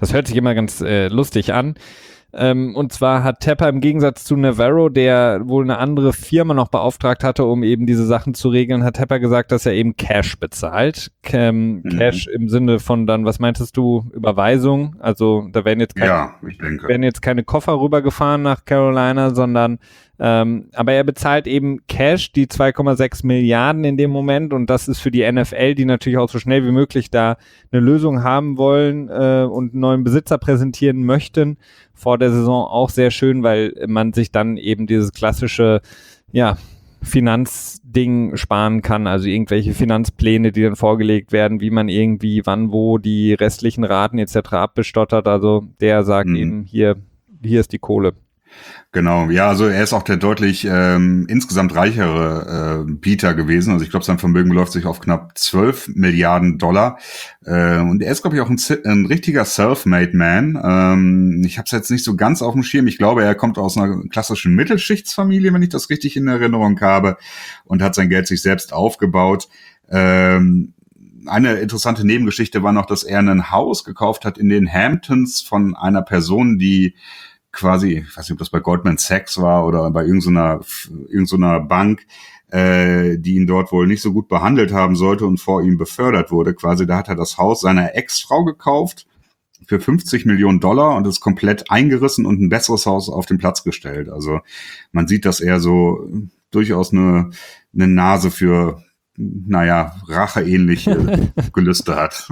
Das hört sich immer ganz äh, lustig an. Ähm, und zwar hat Tepper im Gegensatz zu Navarro, der wohl eine andere Firma noch beauftragt hatte, um eben diese Sachen zu regeln, hat Tepper gesagt, dass er eben Cash bezahlt. Ähm, mhm. Cash im Sinne von dann, was meintest du, Überweisung? Also da werden jetzt keine, ja, ich denke. werden jetzt keine Koffer rübergefahren nach Carolina, sondern ähm, aber er bezahlt eben Cash, die zwei Komma sechs Milliarden in dem Moment, und das ist für die N F L, die natürlich auch so schnell wie möglich da eine Lösung haben wollen äh, und einen neuen Besitzer präsentieren möchten, vor der Saison auch sehr schön, weil man sich dann eben dieses klassische, ja, Finanzding sparen kann, also irgendwelche Finanzpläne, die dann vorgelegt werden, wie man irgendwie wann, wo die restlichen Raten et cetera abbestottert, also der sagt mhm. eben, hier, hier ist die Kohle. Genau, ja, also er ist auch der deutlich ähm, insgesamt reichere äh, Bieter gewesen. Also ich glaube, sein Vermögen beläuft sich auf knapp zwölf Milliarden Dollar. Äh, und er ist, glaube ich, auch ein, ein richtiger Self-Made Man. Ähm, ich habe es jetzt nicht so ganz auf dem Schirm. Ich glaube, er kommt aus einer klassischen Mittelschichtsfamilie, wenn ich das richtig in Erinnerung habe, und hat sein Geld sich selbst aufgebaut. Ähm, Eine interessante Nebengeschichte war noch, dass er ein Haus gekauft hat in den Hamptons von einer Person, die quasi, ich weiß nicht, ob das bei Goldman Sachs war oder bei irgendeiner, irgendeiner Bank, äh, die ihn dort wohl nicht so gut behandelt haben sollte und vor ihm befördert wurde. Quasi, da hat er das Haus seiner Ex-Frau gekauft für fünfzig Millionen Dollar und ist komplett eingerissen und ein besseres Haus auf den Platz gestellt. Also man sieht, dass er so durchaus eine, eine Nase für, naja, racheähnliche Gelüste hat.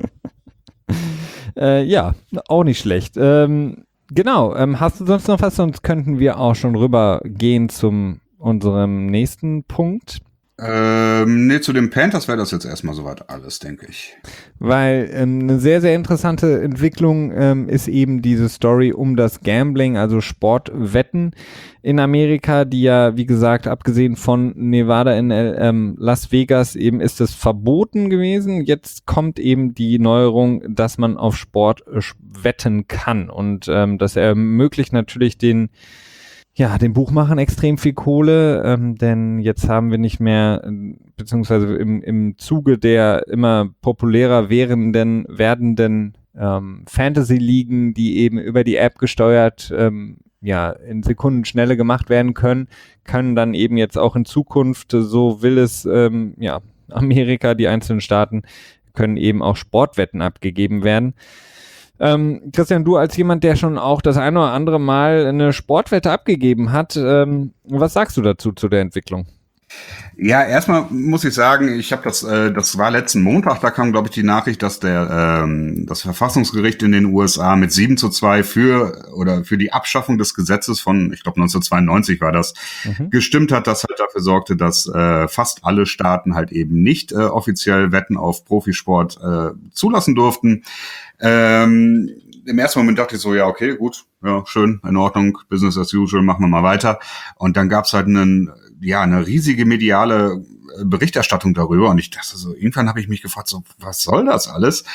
Äh, ja, auch nicht schlecht. Ähm, Genau, ähm, hast du sonst noch was? Sonst könnten wir auch schon rübergehen zum unserem nächsten Punkt. Ähm, nee, zu den Panthers wäre das jetzt erstmal soweit alles, denke ich. Weil ähm, eine sehr, sehr interessante Entwicklung ähm, ist eben diese Story um das Gambling, also Sportwetten in Amerika, die ja, wie gesagt, abgesehen von Nevada in ähm, Las Vegas, eben ist es verboten gewesen. Jetzt kommt eben die Neuerung, dass man auf Sport äh, wetten kann, und ähm, das ermöglicht natürlich den Ja, den Buchmachern extrem viel Kohle, ähm, denn jetzt haben wir nicht mehr, beziehungsweise im, im Zuge der immer populärer werdenden, werdenden ähm, Fantasy-Ligen, die eben über die App gesteuert ähm, ja, in Sekundenschnelle gemacht werden können, können dann eben jetzt auch in Zukunft, so will es ähm, ja, Amerika, die einzelnen Staaten, können eben auch Sportwetten abgegeben werden. Ähm, Christian, du als jemand, der schon auch das eine oder andere Mal eine Sportwette abgegeben hat, ähm, was sagst du dazu, zu der Entwicklung? Ja, erstmal muss ich sagen, ich habe das, äh, das war letzten Montag, da kam, glaube ich, die Nachricht, dass der ähm, das Verfassungsgericht in den U S A mit sieben zu zwei für oder für die Abschaffung des Gesetzes von, ich glaube neunzehnhundertzweiundneunzig war das, mhm. gestimmt hat, das halt dafür sorgte, dass äh, fast alle Staaten halt eben nicht äh, offiziell Wetten auf Profisport äh, zulassen durften. Ähm, Im ersten Moment dachte ich so, ja, okay, gut, ja, schön, in Ordnung, Business as usual, machen wir mal weiter. Und dann gab's halt einen, ja, eine riesige mediale Berichterstattung darüber. Und ich dachte so, irgendwann habe ich mich gefragt, so, was soll das alles?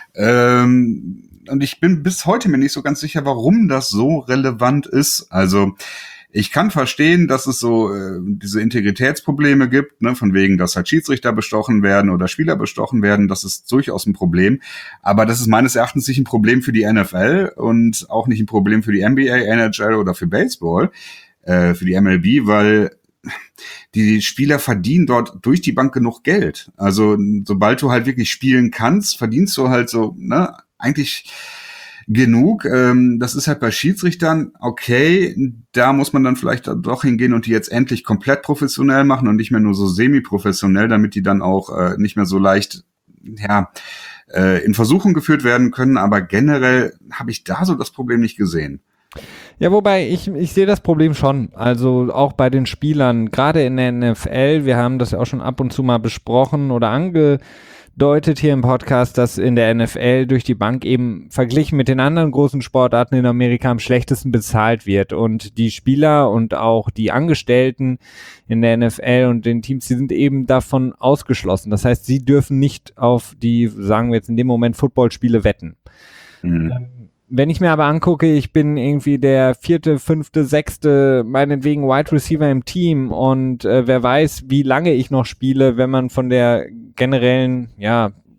Ähm, und ich bin bis heute mir nicht so ganz sicher, warum das so relevant ist. Also, ich kann verstehen, dass es so äh, diese Integritätsprobleme gibt, ne, von wegen, dass halt Schiedsrichter bestochen werden oder Spieler bestochen werden. Das ist durchaus ein Problem. Aber das ist meines Erachtens nicht ein Problem für die N F L und auch nicht ein Problem für die N B A, N H L oder für Baseball, äh, für die M L B, weil die Spieler verdienen dort durch die Bank genug Geld. Also sobald du halt wirklich spielen kannst, verdienst du halt so, ne, eigentlich genug. Ähm, das ist halt bei Schiedsrichtern okay, da muss man dann vielleicht doch hingehen und die jetzt endlich komplett professionell machen und nicht mehr nur so semi-professionell, damit die dann auch äh, nicht mehr so leicht, ja, äh, in Versuchung geführt werden können. Aber generell habe ich da so das Problem nicht gesehen. Ja, wobei ich, ich sehe das Problem schon, also auch bei den Spielern, gerade in der N F L, wir haben das ja auch schon ab und zu mal besprochen oder angedeutet hier im Podcast, dass in der N F L durch die Bank eben verglichen mit den anderen großen Sportarten in Amerika am schlechtesten bezahlt wird, und die Spieler und auch die Angestellten in der N F L und den Teams, die sind eben davon ausgeschlossen. Das heißt, sie dürfen nicht auf die, sagen wir jetzt in dem Moment, Footballspiele wetten. Mhm. Wenn ich mir aber angucke, ich bin irgendwie der vierte, fünfte, sechste, meinetwegen Wide Receiver im Team, und äh, wer weiß, wie lange ich noch spiele, wenn man von der generellen, ja,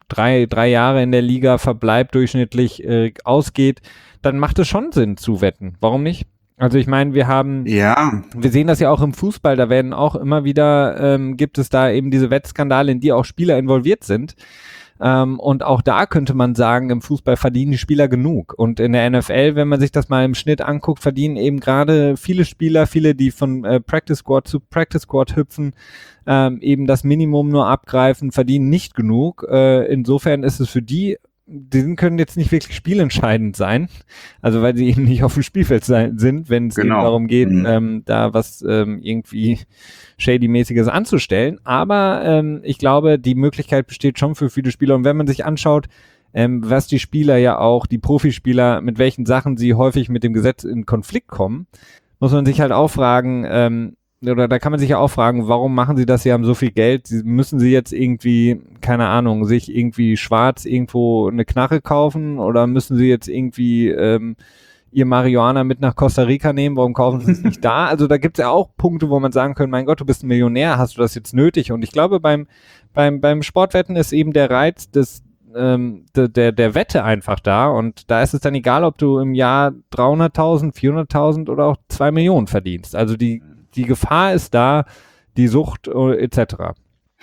drei, drei Jahre in der Liga Verbleib durchschnittlich äh, ausgeht, dann macht es schon Sinn zu wetten. Warum nicht? Also ich meine, wir haben, Ja, wir sehen das ja auch im Fußball, da werden auch immer wieder, ähm, gibt es da eben diese Wettskandale, in die auch Spieler involviert sind. Ähm, und auch da könnte man sagen, im Fußball verdienen die Spieler genug. Und in der N F L, wenn man sich das mal im Schnitt anguckt, verdienen eben gerade viele Spieler, viele, die von äh, Practice Squad zu Practice Squad hüpfen, ähm, eben das Minimum nur abgreifen, verdienen nicht genug. Äh, insofern ist es für die, die können jetzt nicht wirklich spielentscheidend sein, also weil sie eben nicht auf dem Spielfeld sein, sind, wenn es genau. eben darum geht, Mhm. ähm, da was ähm, irgendwie Shady-mäßiges anzustellen. Aber ähm, ich glaube, die Möglichkeit besteht schon für viele Spieler. Und wenn man sich anschaut, ähm, was die Spieler ja auch, die Profispieler, mit welchen Sachen sie häufig mit dem Gesetz in Konflikt kommen, muss man sich halt auch fragen, ähm, oder da kann man sich ja auch fragen, warum machen sie das? Sie haben so viel Geld, sie, müssen sie jetzt irgendwie, keine Ahnung, sich irgendwie schwarz irgendwo eine Knarre kaufen oder müssen sie jetzt irgendwie ähm, ihr Marihuana mit nach Costa Rica nehmen, warum kaufen sie es nicht da? Also da gibt es ja auch Punkte, wo man sagen kann, mein Gott, du bist ein Millionär, hast du das jetzt nötig? Und ich glaube, beim, beim, beim Sportwetten ist eben der Reiz des ähm, der, der, der Wette einfach da und da ist es dann egal, ob du im Jahr dreihunderttausend, vierhunderttausend oder auch zwei Millionen verdienst. Also die Die Gefahr ist da, die Sucht äh, et cetera.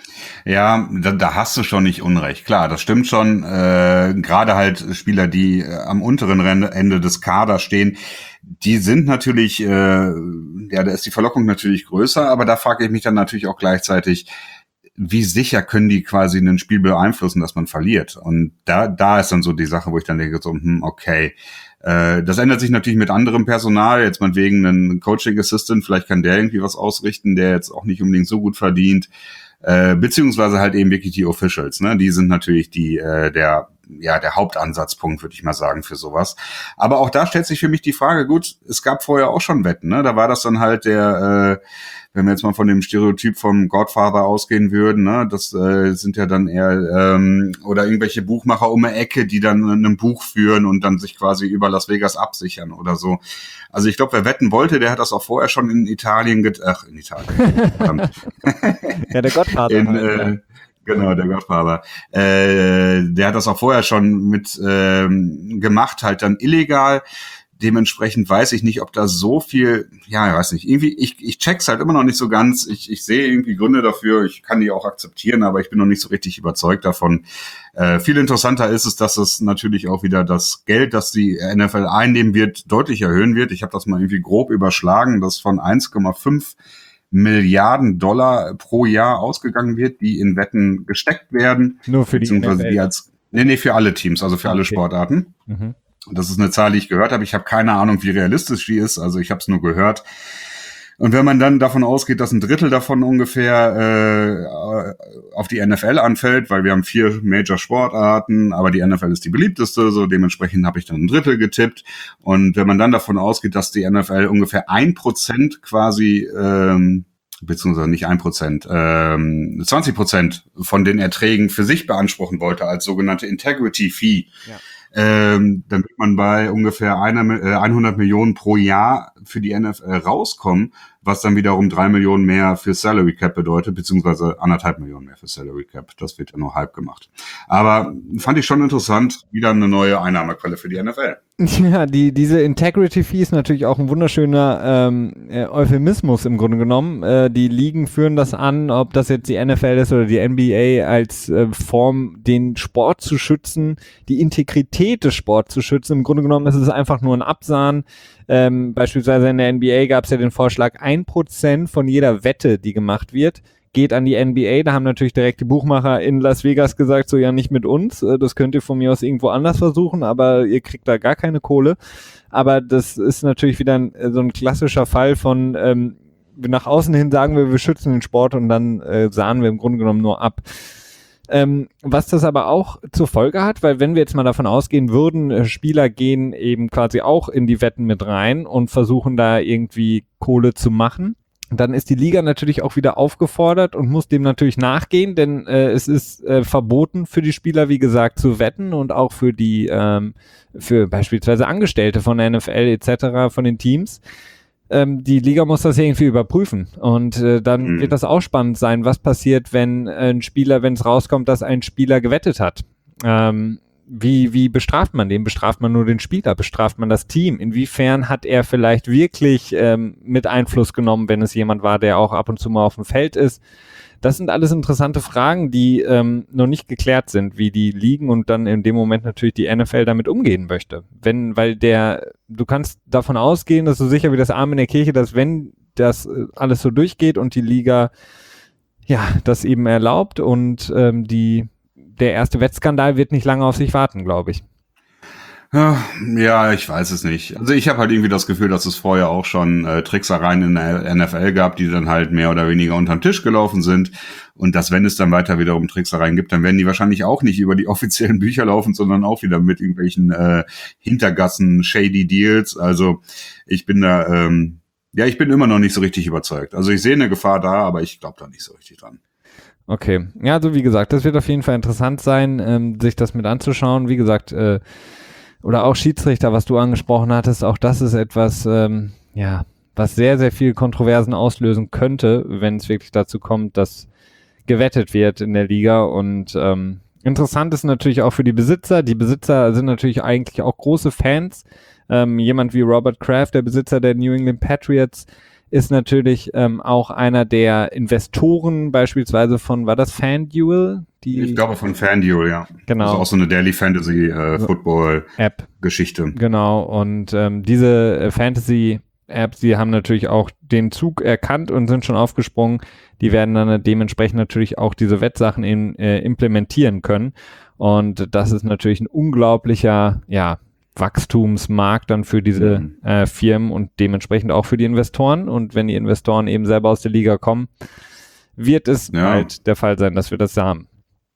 Ja, da, da hast du schon nicht Unrecht. Klar, das stimmt schon. Äh, gerade halt Spieler, die äh, am unteren Ende des Kaders stehen, die sind natürlich, äh, ja, da ist die Verlockung natürlich größer, aber da frage ich mich dann natürlich auch gleichzeitig, wie sicher können die quasi ein Spiel beeinflussen, dass man verliert? Und da, da ist dann so die Sache, wo ich dann denke, so, hm, okay. Das ändert sich natürlich mit anderem Personal, jetzt meinetwegen einen Coaching Assistant, vielleicht kann der irgendwie was ausrichten, der jetzt auch nicht unbedingt so gut verdient, äh, beziehungsweise halt eben wirklich die Officials, ne, die sind natürlich die, äh, der, ja, der Hauptansatzpunkt, würde ich mal sagen, für sowas. Aber auch da stellt sich für mich die Frage, gut, es gab vorher auch schon Wetten, ne, da war das dann halt der, äh, wenn wir jetzt mal von dem Stereotyp vom Godfather ausgehen würden, ne, das äh, sind ja dann eher ähm, oder irgendwelche Buchmacher um eine Ecke, die dann ein Buch führen und dann sich quasi über Las Vegas absichern oder so. Also ich glaube, wer wetten wollte, der hat das auch vorher schon in Italien get ach in Italien. Ja, der Godfather. in, halt, äh, ja. Genau, der Godfather. Äh, der hat das auch vorher schon mit ähm, gemacht, halt dann illegal. Dementsprechend weiß ich nicht, ob da so viel, ja, ich weiß nicht, irgendwie, ich, ich check's halt immer noch nicht so ganz. Ich, ich sehe irgendwie Gründe dafür, ich kann die auch akzeptieren, aber ich bin noch nicht so richtig überzeugt davon. Äh, viel interessanter ist es, dass es natürlich auch wieder das Geld, das die N F L einnehmen wird, deutlich erhöhen wird. Ich habe das mal irgendwie grob überschlagen, dass von eins Komma fünf Milliarden Dollar pro Jahr ausgegangen wird, die in Wetten gesteckt werden. Nur für die N F beziehungsweise L. die als, nee, nee, für alle Teams, also für alle Okay. Sportarten. Mhm. Das ist eine Zahl, die ich gehört habe. Ich habe keine Ahnung, wie realistisch die ist. Also ich habe es nur gehört. Und wenn man dann davon ausgeht, dass ein Drittel davon ungefähr äh, auf die N F L anfällt, weil wir haben vier Major-Sportarten, aber die N F L ist die beliebteste, so dementsprechend habe ich dann ein Drittel getippt. Und wenn man dann davon ausgeht, dass die N F L ungefähr ein Prozent quasi, ähm, beziehungsweise nicht ein Prozent, ähm, zwanzig Prozent von den Erträgen für sich beanspruchen wollte als sogenannte Integrity Fee, Ja. Ähm, dann wird man bei ungefähr einer, äh, hundert Millionen pro Jahr für die N F L rauskommen, was dann wiederum drei Millionen mehr für Salary Cap bedeutet, beziehungsweise anderthalb Millionen mehr für Salary Cap. Das wird ja nur halb gemacht. Aber fand ich schon interessant, wieder eine neue Einnahmequelle für die N F L. Ja, die, diese Integrity Fee ist natürlich auch ein wunderschöner ähm, äh, Euphemismus im Grunde genommen. Äh, die Ligen führen das an, ob das jetzt die N F L ist oder die N B A, als äh, Form, den Sport zu schützen, die Integrität des Sports zu schützen. Im Grunde genommen ist es einfach nur ein Absahn. Ähm, beispielsweise in der N B A gab es ja den Vorschlag, ein Prozent von jeder Wette, die gemacht wird, geht an die N B A. Da haben natürlich direkt die Buchmacher in Las Vegas gesagt, so ja, nicht mit uns, das könnt ihr von mir aus irgendwo anders versuchen, aber ihr kriegt da gar keine Kohle. Aber das ist natürlich wieder ein, so ein klassischer Fall von ähm, nach außen hin sagen wir, wir schützen den Sport und dann äh, sahen wir im Grunde genommen nur ab. Ähm, was das aber auch zur Folge hat, weil wenn wir jetzt mal davon ausgehen würden, äh, Spieler gehen eben quasi auch in die Wetten mit rein und versuchen da irgendwie Kohle zu machen, dann ist die Liga natürlich auch wieder aufgefordert und muss dem natürlich nachgehen, denn äh, es ist äh, verboten für die Spieler, wie gesagt, zu wetten und auch für die, ähm, für beispielsweise Angestellte von der N F L et cetera, von den Teams. Ähm, die Liga muss das irgendwie überprüfen und äh, dann Mhm. wird das auch spannend sein, was passiert, wenn äh, ein Spieler, wenn es rauskommt, dass ein Spieler gewettet hat. Ähm, wie, wie bestraft man den? Bestraft man nur den Spieler? Bestraft man das Team? Inwiefern hat er vielleicht wirklich ähm, mit Einfluss genommen, wenn es jemand war, der auch ab und zu mal auf dem Feld ist? Das sind alles interessante Fragen, die ähm, noch nicht geklärt sind, wie die liegen und dann in dem Moment natürlich die N F L damit umgehen möchte. Wenn, weil der, du kannst davon ausgehen, dass du sicher wie das Arm in der Kirche, dass wenn das äh, alles so durchgeht und die Liga ja das eben erlaubt und ähm, die der erste Wettskandal wird nicht lange auf sich warten, glaube ich. Ja, ich weiß es nicht. Also ich habe halt irgendwie das Gefühl, dass es vorher auch schon äh, Tricksereien in der N F L gab, die dann halt mehr oder weniger unterm Tisch gelaufen sind. Und dass, wenn es dann weiter wiederum Tricksereien gibt, dann werden die wahrscheinlich auch nicht über die offiziellen Bücher laufen, sondern auch wieder mit irgendwelchen äh, Hintergassen, shady Deals. Also ich bin da, ähm, ja, ich bin immer noch nicht so richtig überzeugt. Also ich sehe eine Gefahr da, aber ich glaube da nicht so richtig dran. Okay, ja, also wie gesagt, das wird auf jeden Fall interessant sein, ähm, sich das mit anzuschauen. Wie gesagt, äh, oder auch Schiedsrichter, was du angesprochen hattest, auch das ist etwas, ähm, ja, was sehr, sehr viel Kontroversen auslösen könnte, wenn es wirklich dazu kommt, dass gewettet wird in der Liga. Und ähm, interessant ist natürlich auch für die Besitzer. Die Besitzer sind natürlich eigentlich auch große Fans. Ähm, jemand wie Robert Kraft, der Besitzer der New England Patriots, ist natürlich ähm, auch einer der Investoren beispielsweise von, war das FanDuel? Die, ich glaube von FanDuel, ja. Genau. Also auch so eine Daily Fantasy äh, Football App. Geschichte. Genau. Und ähm, diese äh, Fantasy Apps, die haben natürlich auch den Zug erkannt und sind schon aufgesprungen. Die werden dann dementsprechend natürlich auch diese Wettsachen in, äh, implementieren können. Und das ist natürlich ein unglaublicher, ja, Wachstumsmarkt dann für diese mhm. äh, Firmen und dementsprechend auch für die Investoren. Und wenn die Investoren eben selber aus der Liga kommen, wird es ja. bald der Fall sein, dass wir das haben.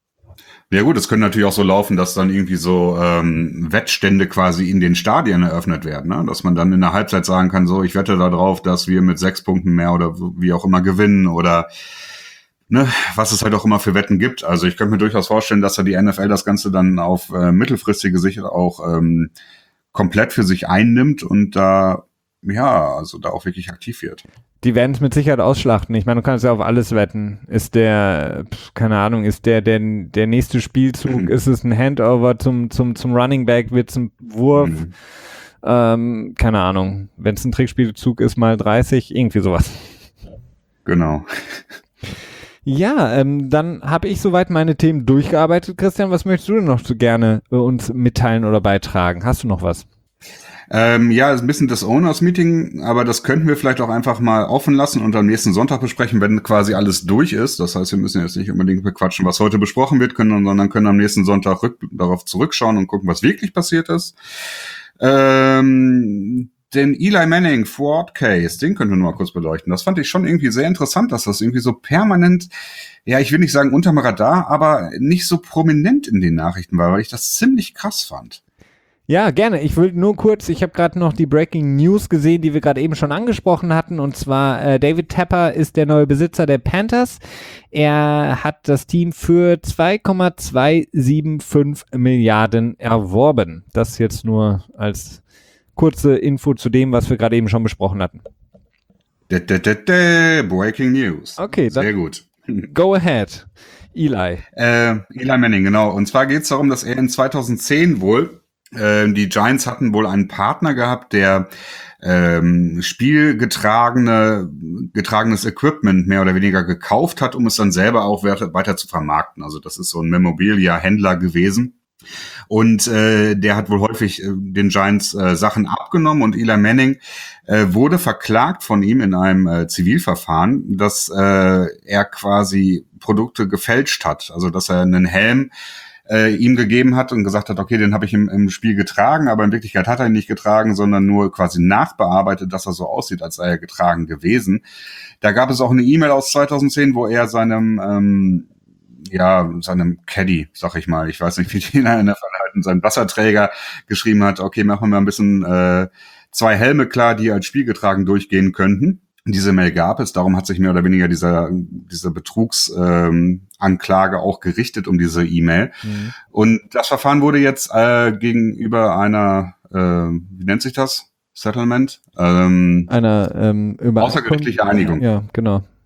Ja gut, es könnte natürlich auch so laufen, dass dann irgendwie so ähm, Wettstände quasi in den Stadien eröffnet werden, ne? Dass man dann in der Halbzeit sagen kann, so, ich wette darauf, dass wir mit sechs Punkten mehr oder wie auch immer gewinnen oder ne, was es halt auch immer für Wetten gibt. Also ich könnte mir durchaus vorstellen, dass da die N F L das Ganze dann auf äh, mittelfristige Sicht auch ähm, komplett für sich einnimmt und da, ja, also da auch wirklich aktiv wird. Die werden es mit Sicherheit ausschlachten. Ich meine, du kannst ja auf alles wetten. Ist der, keine Ahnung, ist der der, der nächste Spielzug, mhm. ist es ein Handover zum, zum, zum Running Back, wird es ein Wurf, mhm. ähm, keine Ahnung. Wenn es ein Trickspielzug ist, mal dreißig, irgendwie sowas. Genau. Ja, ähm, dann habe ich soweit meine Themen durchgearbeitet. Christian, was möchtest du denn noch so gerne äh, uns mitteilen oder beitragen? Hast du noch was? Ähm, ja, ist ein bisschen das Owners-Meeting, aber das könnten wir vielleicht auch einfach mal offen lassen und am nächsten Sonntag besprechen, wenn quasi alles durch ist. Das heißt, wir müssen jetzt nicht unbedingt bequatschen, was heute besprochen wird, können, sondern können am nächsten Sonntag rück darauf zurückschauen und gucken, was wirklich passiert ist. Ähm, den Eli Manning Fraud Case, den können wir nur mal kurz beleuchten. Das fand ich schon irgendwie sehr interessant, dass das irgendwie so permanent, ja, ich will nicht sagen unterm Radar, aber nicht so prominent in den Nachrichten war, weil ich das ziemlich krass fand. Ja, gerne. Ich will nur kurz, ich habe gerade noch die Breaking News gesehen, die wir gerade eben schon angesprochen hatten, und zwar äh, David Tepper ist der neue Besitzer der Panthers. Er hat das Team für zwei Komma zweihundertfünfundsiebzig Milliarden erworben. Das jetzt nur als kurze Info zu dem, was wir gerade eben schon besprochen hatten. Da, da, da, da, Breaking News. Okay, sehr gut. Go ahead, Eli. Äh, Eli Manning, genau. Und zwar geht es darum, dass er in zweitausendzehn wohl die Giants hatten wohl einen Partner gehabt, der ähm, spielgetragene getragenes Equipment mehr oder weniger gekauft hat, um es dann selber auch weiter, weiter zu vermarkten. Also das ist so ein Memorabilia-Händler gewesen. Und äh, der hat wohl häufig äh, den Giants äh, Sachen abgenommen und Eli Manning äh, wurde verklagt von ihm in einem äh, Zivilverfahren, dass äh, er quasi Produkte gefälscht hat. Also dass er einen Helm Äh, ihm gegeben hat und gesagt hat, okay, den habe ich im, im Spiel getragen, aber in Wirklichkeit hat er ihn nicht getragen, sondern nur quasi nachbearbeitet, dass er so aussieht, als sei er getragen gewesen. Da gab es auch eine E-Mail aus zweitausendzehn, wo er seinem ähm, ja, seinem Caddy, sag ich mal, ich weiß nicht, wie die in der N F L halten, seinem Wasserträger geschrieben hat, okay, machen wir mal ein bisschen äh, zwei Helme klar, die als spielgetragen durchgehen könnten. Diese Mail gab es, darum hat sich mehr oder weniger dieser, diese Betrugsanklage ähm, auch gerichtet um diese E-Mail. Mhm. Und das Verfahren wurde jetzt äh, gegenüber einer, äh, wie nennt sich das? Settlement? Ähm, Einer ähm, außergerichtliche Einigung. Ja, genau.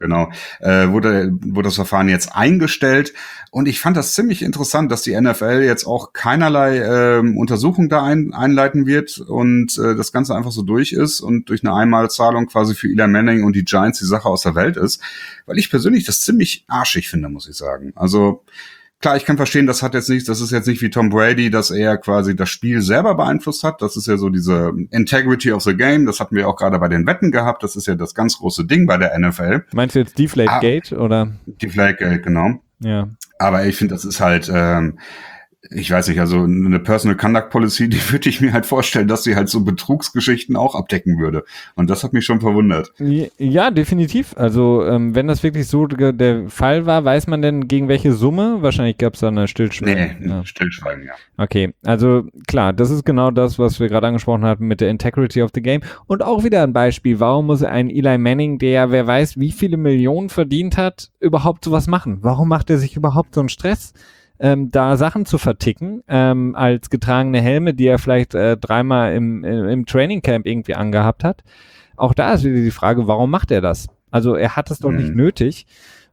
Genau, äh, wurde, wurde das Verfahren jetzt eingestellt und ich fand das ziemlich interessant, dass die N F L jetzt auch keinerlei äh, Untersuchung da ein, einleiten wird und äh, das Ganze einfach so durch ist und durch eine Einmalzahlung quasi für Eli Manning und die Giants die Sache aus der Welt ist, weil ich persönlich das ziemlich arschig finde, muss ich sagen. Also klar, ich kann verstehen, das hat jetzt nicht, das ist jetzt nicht wie Tom Brady, dass er quasi das Spiel selber beeinflusst hat. Das ist ja so diese Integrity of the Game. Das hatten wir auch gerade bei den Wetten gehabt. Das ist ja das ganz große Ding bei der N F L. Meinst du jetzt Deflategate ah, oder? Deflategate, genau. Ja. Aber ich finde, das ist halt, ähm, ich weiß nicht, also eine Personal Conduct Policy, die würde ich mir halt vorstellen, dass sie halt so Betrugsgeschichten auch abdecken würde. Und das hat mich schon verwundert. Ja, definitiv. Also ähm, wenn das wirklich so der Fall war, weiß man denn gegen welche Summe? Wahrscheinlich gab es da eine Stillschweigen. Nee, ja. Stillschweigen, ja. Okay, also klar, das ist genau das, was wir gerade angesprochen hatten mit der Integrity of the Game. Und auch wieder ein Beispiel, warum muss ein Eli Manning, der wer weiß wie viele Millionen verdient hat, überhaupt sowas machen? Warum macht er sich überhaupt so einen Stress? Ähm, da Sachen zu verticken, ähm, als getragene Helme, die er vielleicht äh, dreimal im, im, im Trainingcamp irgendwie angehabt hat. Auch da ist wieder die Frage, warum macht er das? Also er hat es doch mhm. nicht nötig.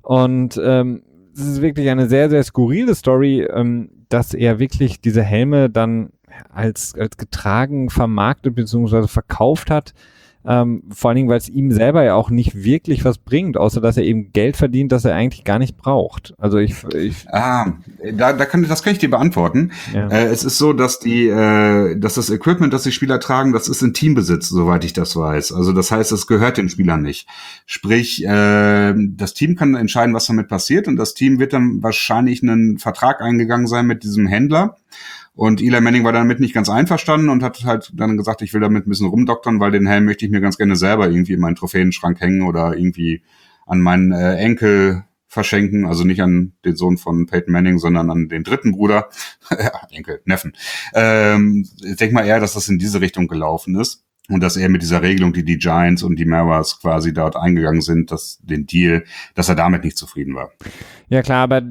Und ähm, es ist wirklich eine sehr, sehr skurrile Story, ähm, dass er wirklich diese Helme dann als, als getragen vermarktet bzw. verkauft hat. Ähm, vor allen Dingen, weil es ihm selber ja auch nicht wirklich was bringt, außer dass er eben Geld verdient, das er eigentlich gar nicht braucht. Also ich, ich ah, da, da kann das kann ich dir beantworten. Ja. Äh, es ist so, dass die, äh, dass das Equipment, das die Spieler tragen, das ist in Teambesitz, soweit ich das weiß. Also das heißt, es gehört den Spielern nicht. Sprich, äh, das Team kann entscheiden, was damit passiert, und das Team wird dann wahrscheinlich einen Vertrag eingegangen sein mit diesem Händler. Und Eli Manning war damit nicht ganz einverstanden und hat halt dann gesagt, ich will damit ein bisschen rumdoktern, weil den Helm möchte ich mir ganz gerne selber irgendwie in meinen Trophäenschrank hängen oder irgendwie an meinen äh, Enkel verschenken. Also nicht an den Sohn von Peyton Manning, sondern an den dritten Bruder. Enkel, Neffen. Ähm, ich denke mal eher, dass das in diese Richtung gelaufen ist. Und dass er mit dieser Regelung, die die Giants und die Maras quasi dort eingegangen sind, dass den Deal, dass er damit nicht zufrieden war. Ja klar, aber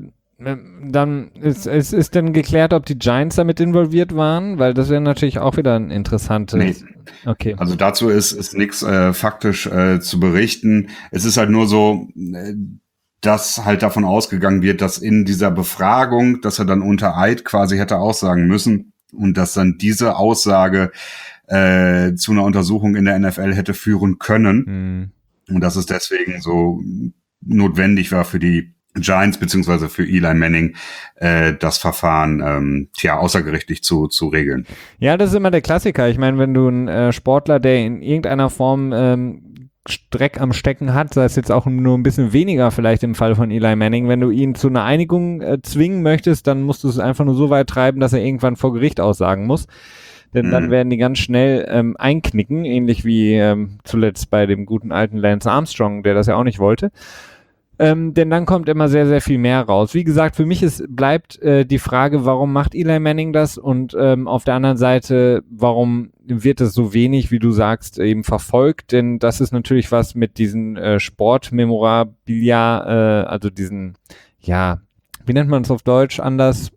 dann ist es ist denn geklärt, ob die Giants damit involviert waren, weil das wäre natürlich auch wieder ein interessantes. Nee. Okay. Also dazu ist ist nichts äh, faktisch äh, zu berichten. Es ist halt nur so, äh, dass halt davon ausgegangen wird, dass in dieser Befragung, dass er dann unter Eid quasi hätte aussagen müssen und dass dann diese Aussage äh, zu einer Untersuchung in der N F L hätte führen können hm. und dass es deswegen so notwendig war für die Giants beziehungsweise für Eli Manning äh, das Verfahren ähm, tja außergerichtlich zu zu regeln. Ja, das ist immer der Klassiker. Ich meine, wenn du einen äh, Sportler, der in irgendeiner Form ähm, Streck am Stecken hat, sei es jetzt auch nur ein bisschen weniger vielleicht im Fall von Eli Manning, wenn du ihn zu einer Einigung äh, zwingen möchtest, dann musst du es einfach nur so weit treiben, dass er irgendwann vor Gericht aussagen muss. Denn mhm. dann werden die ganz schnell ähm, einknicken, ähnlich wie ähm, zuletzt bei dem guten alten Lance Armstrong, der das ja auch nicht wollte. Ähm, denn dann kommt immer sehr, sehr viel mehr raus. Wie gesagt, für mich ist, bleibt äh, die Frage, warum macht Eli Manning das? Und ähm, auf der anderen Seite, warum wird es so wenig, wie du sagst, eben verfolgt? Denn das ist natürlich was mit diesen äh, Sportmemorabilia, äh, also diesen, ja, wie nennt man es auf Deutsch anders?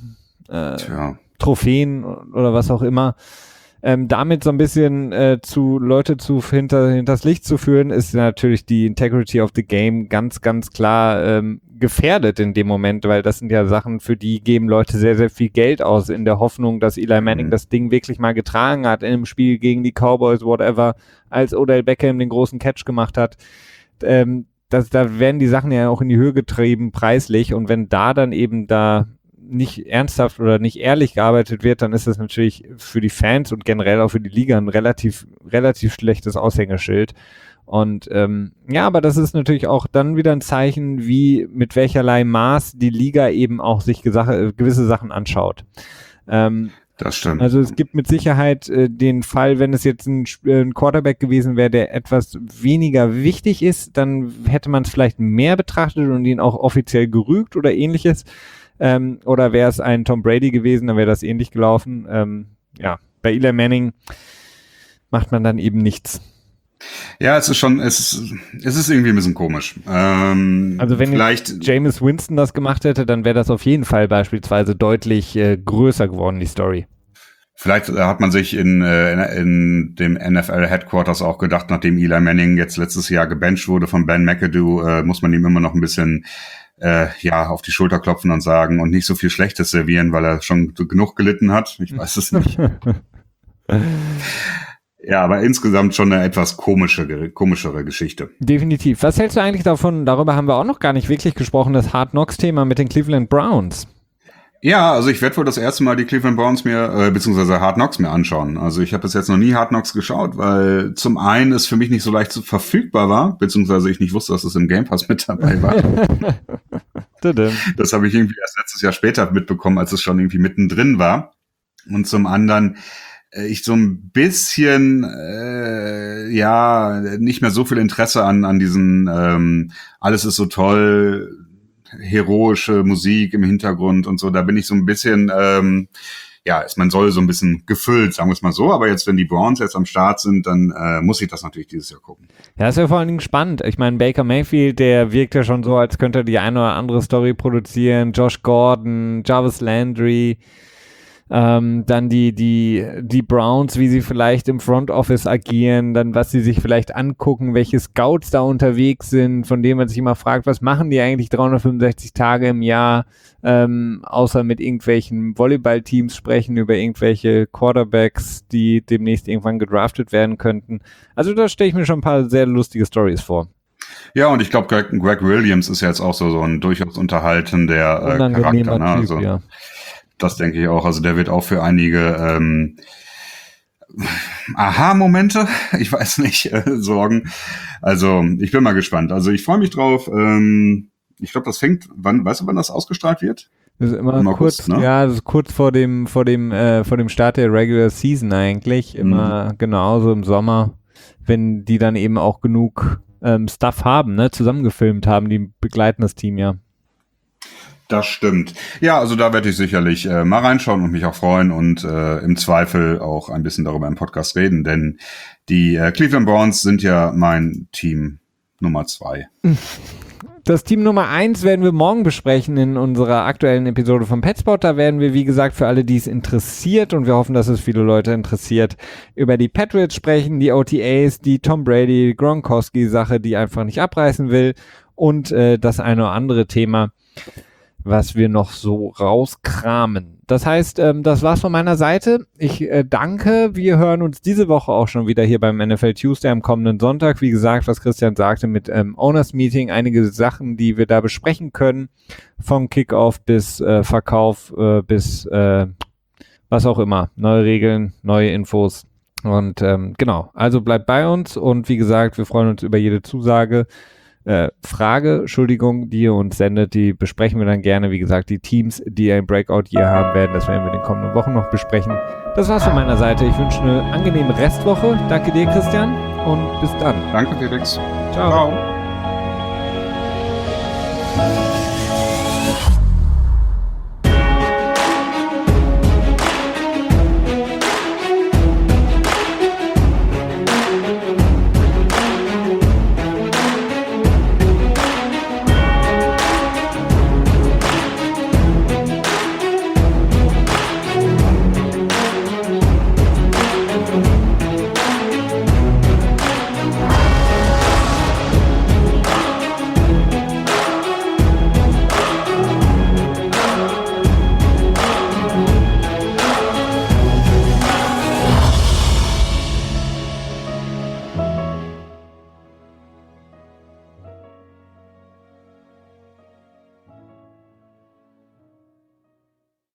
Äh, Tja. Trophäen oder was auch immer. Ähm, damit so ein bisschen äh, zu Leute zu hinter hinters Licht zu führen, ist natürlich die Integrity of the Game ganz, ganz klar ähm, gefährdet in dem Moment, weil das sind ja Sachen, für die geben Leute sehr, sehr viel Geld aus, in der Hoffnung, dass Eli Manning mhm. das Ding wirklich mal getragen hat in einem Spiel gegen die Cowboys, whatever, als Odell Beckham den großen Catch gemacht hat. Ähm, das, da werden die Sachen ja auch in die Höhe getrieben, preislich, und wenn da dann eben da nicht ernsthaft oder nicht ehrlich gearbeitet wird, dann ist das natürlich für die Fans und generell auch für die Liga ein relativ, relativ schlechtes Aushängeschild. Und ähm, ja, aber das ist natürlich auch dann wieder ein Zeichen, wie mit welcherlei Maß die Liga eben auch sich gesache, gewisse Sachen anschaut. Ähm, das stimmt. Also es gibt mit Sicherheit äh, den Fall, wenn es jetzt ein, ein Quarterback gewesen wäre, der etwas weniger wichtig ist, dann hätte man es vielleicht mehr betrachtet und ihn auch offiziell gerügt oder ähnliches. Ähm, oder wäre es ein Tom Brady gewesen, dann wäre das ähnlich gelaufen. Ähm, ja, bei Eli Manning macht man dann eben nichts. Ja, es ist schon, es ist, es ist irgendwie ein bisschen komisch. Ähm, also wenn vielleicht Jameis Winston das gemacht hätte, dann wäre das auf jeden Fall beispielsweise deutlich äh, größer geworden, die Story. Vielleicht äh, hat man sich in, äh, in, in dem N F L-Headquarters auch gedacht, nachdem Eli Manning jetzt letztes Jahr gebencht wurde von Ben McAdoo, äh, muss man ihm immer noch ein bisschen äh, ja auf die Schulter klopfen und sagen und nicht so viel Schlechtes servieren, weil er schon genug gelitten hat. Ich weiß es nicht. Ja, aber insgesamt schon eine etwas komische, komischere Geschichte. Definitiv. Was hältst du eigentlich davon, darüber haben wir auch noch gar nicht wirklich gesprochen, das Hard Knocks-Thema mit den Cleveland Browns? Ja, also ich werde wohl das erste Mal die Cleveland Browns mir, äh, beziehungsweise Hard Knocks mir anschauen. Also ich habe bis jetzt noch nie Hard Knocks geschaut, weil zum einen es für mich nicht so leicht zu verfügbar war, beziehungsweise ich nicht wusste, dass es im Game Pass mit dabei war. Das habe ich irgendwie erst letztes Jahr später mitbekommen, als es schon irgendwie mittendrin war. Und zum anderen ich so ein bisschen äh, ja nicht mehr so viel Interesse an an diesen ähm, alles ist so toll, heroische Musik im Hintergrund und so. Da bin ich so ein bisschen ähm, ja, ist man soll so ein bisschen gefüllt, sagen wir es mal so. Aber jetzt, wenn die Browns jetzt am Start sind, dann äh, muss ich das natürlich dieses Jahr gucken. Ja, ist ja vor allen Dingen spannend. Ich meine, Baker Mayfield, der wirkt ja schon so, als könnte er die eine oder andere Story produzieren. Josh Gordon, Jarvis Landry. Ähm, dann die, die, die Browns, wie sie vielleicht im Front Office agieren, dann was sie sich vielleicht angucken, welche Scouts da unterwegs sind, von denen man sich immer fragt, was machen die eigentlich dreihundertfünfundsechzig Tage im Jahr, ähm, außer mit irgendwelchen Volleyballteams sprechen, über irgendwelche Quarterbacks, die demnächst irgendwann gedraftet werden könnten. Also da stelle ich mir schon ein paar sehr lustige Stories vor. Ja, und ich glaube, Greg, Greg Williams ist jetzt auch so, so ein durchaus unterhaltender äh, Charakter. Ne? Also, Typ, ja. Das denke ich auch. Also der wird auch für einige ähm, Aha-Momente, ich weiß nicht, äh, sorgen. Also ich bin mal gespannt. Also ich freue mich drauf. Ähm, ich glaube, das fängt, wann, weißt du, wann das ausgestrahlt wird? Das ist immer Im kurz, August, ne? Ja, das ist kurz vor dem, vor dem, äh, vor dem Start der Regular Season eigentlich. Immer mhm. genauso im Sommer, wenn die dann eben auch genug ähm, Stuff haben, ne, zusammengefilmt haben, die begleiten das Team ja. Das stimmt. Ja, also da werde ich sicherlich äh, mal reinschauen und mich auch freuen und äh, im Zweifel auch ein bisschen darüber im Podcast reden, denn die äh, Cleveland Browns sind ja mein Team Nummer zwei. Das Team Nummer eins werden wir morgen besprechen in unserer aktuellen Episode vom Petspot. Da werden wir, wie gesagt, für alle, die es interessiert, und wir hoffen, dass es viele Leute interessiert, über die Patriots sprechen, die O T As, die Tom Brady, Gronkowski-Sache, die einfach nicht abreißen will, und äh, das eine oder andere Thema, was wir noch so rauskramen. Das heißt, ähm, das war's von meiner Seite. Ich äh, danke. Wir hören uns diese Woche auch schon wieder hier beim N F L Tuesday am kommenden Sonntag. Wie gesagt, was Christian sagte mit ähm, Owners Meeting, einige Sachen, die wir da besprechen können, vom Kickoff bis äh, Verkauf äh, bis äh, was auch immer. Neue Regeln, neue Infos. Und ähm, genau, also bleibt bei uns, und wie gesagt, wir freuen uns über jede Zusage. Äh, Frage, Entschuldigung, die ihr uns sendet, die besprechen wir dann gerne. Wie gesagt, die Teams, die ein Breakout-Year haben werden, das werden wir in den kommenden Wochen noch besprechen. Das war's von meiner Seite. Ich wünsche eine angenehme Restwoche. Danke dir, Christian, und bis dann. Danke, Felix. Ciao. Ciao.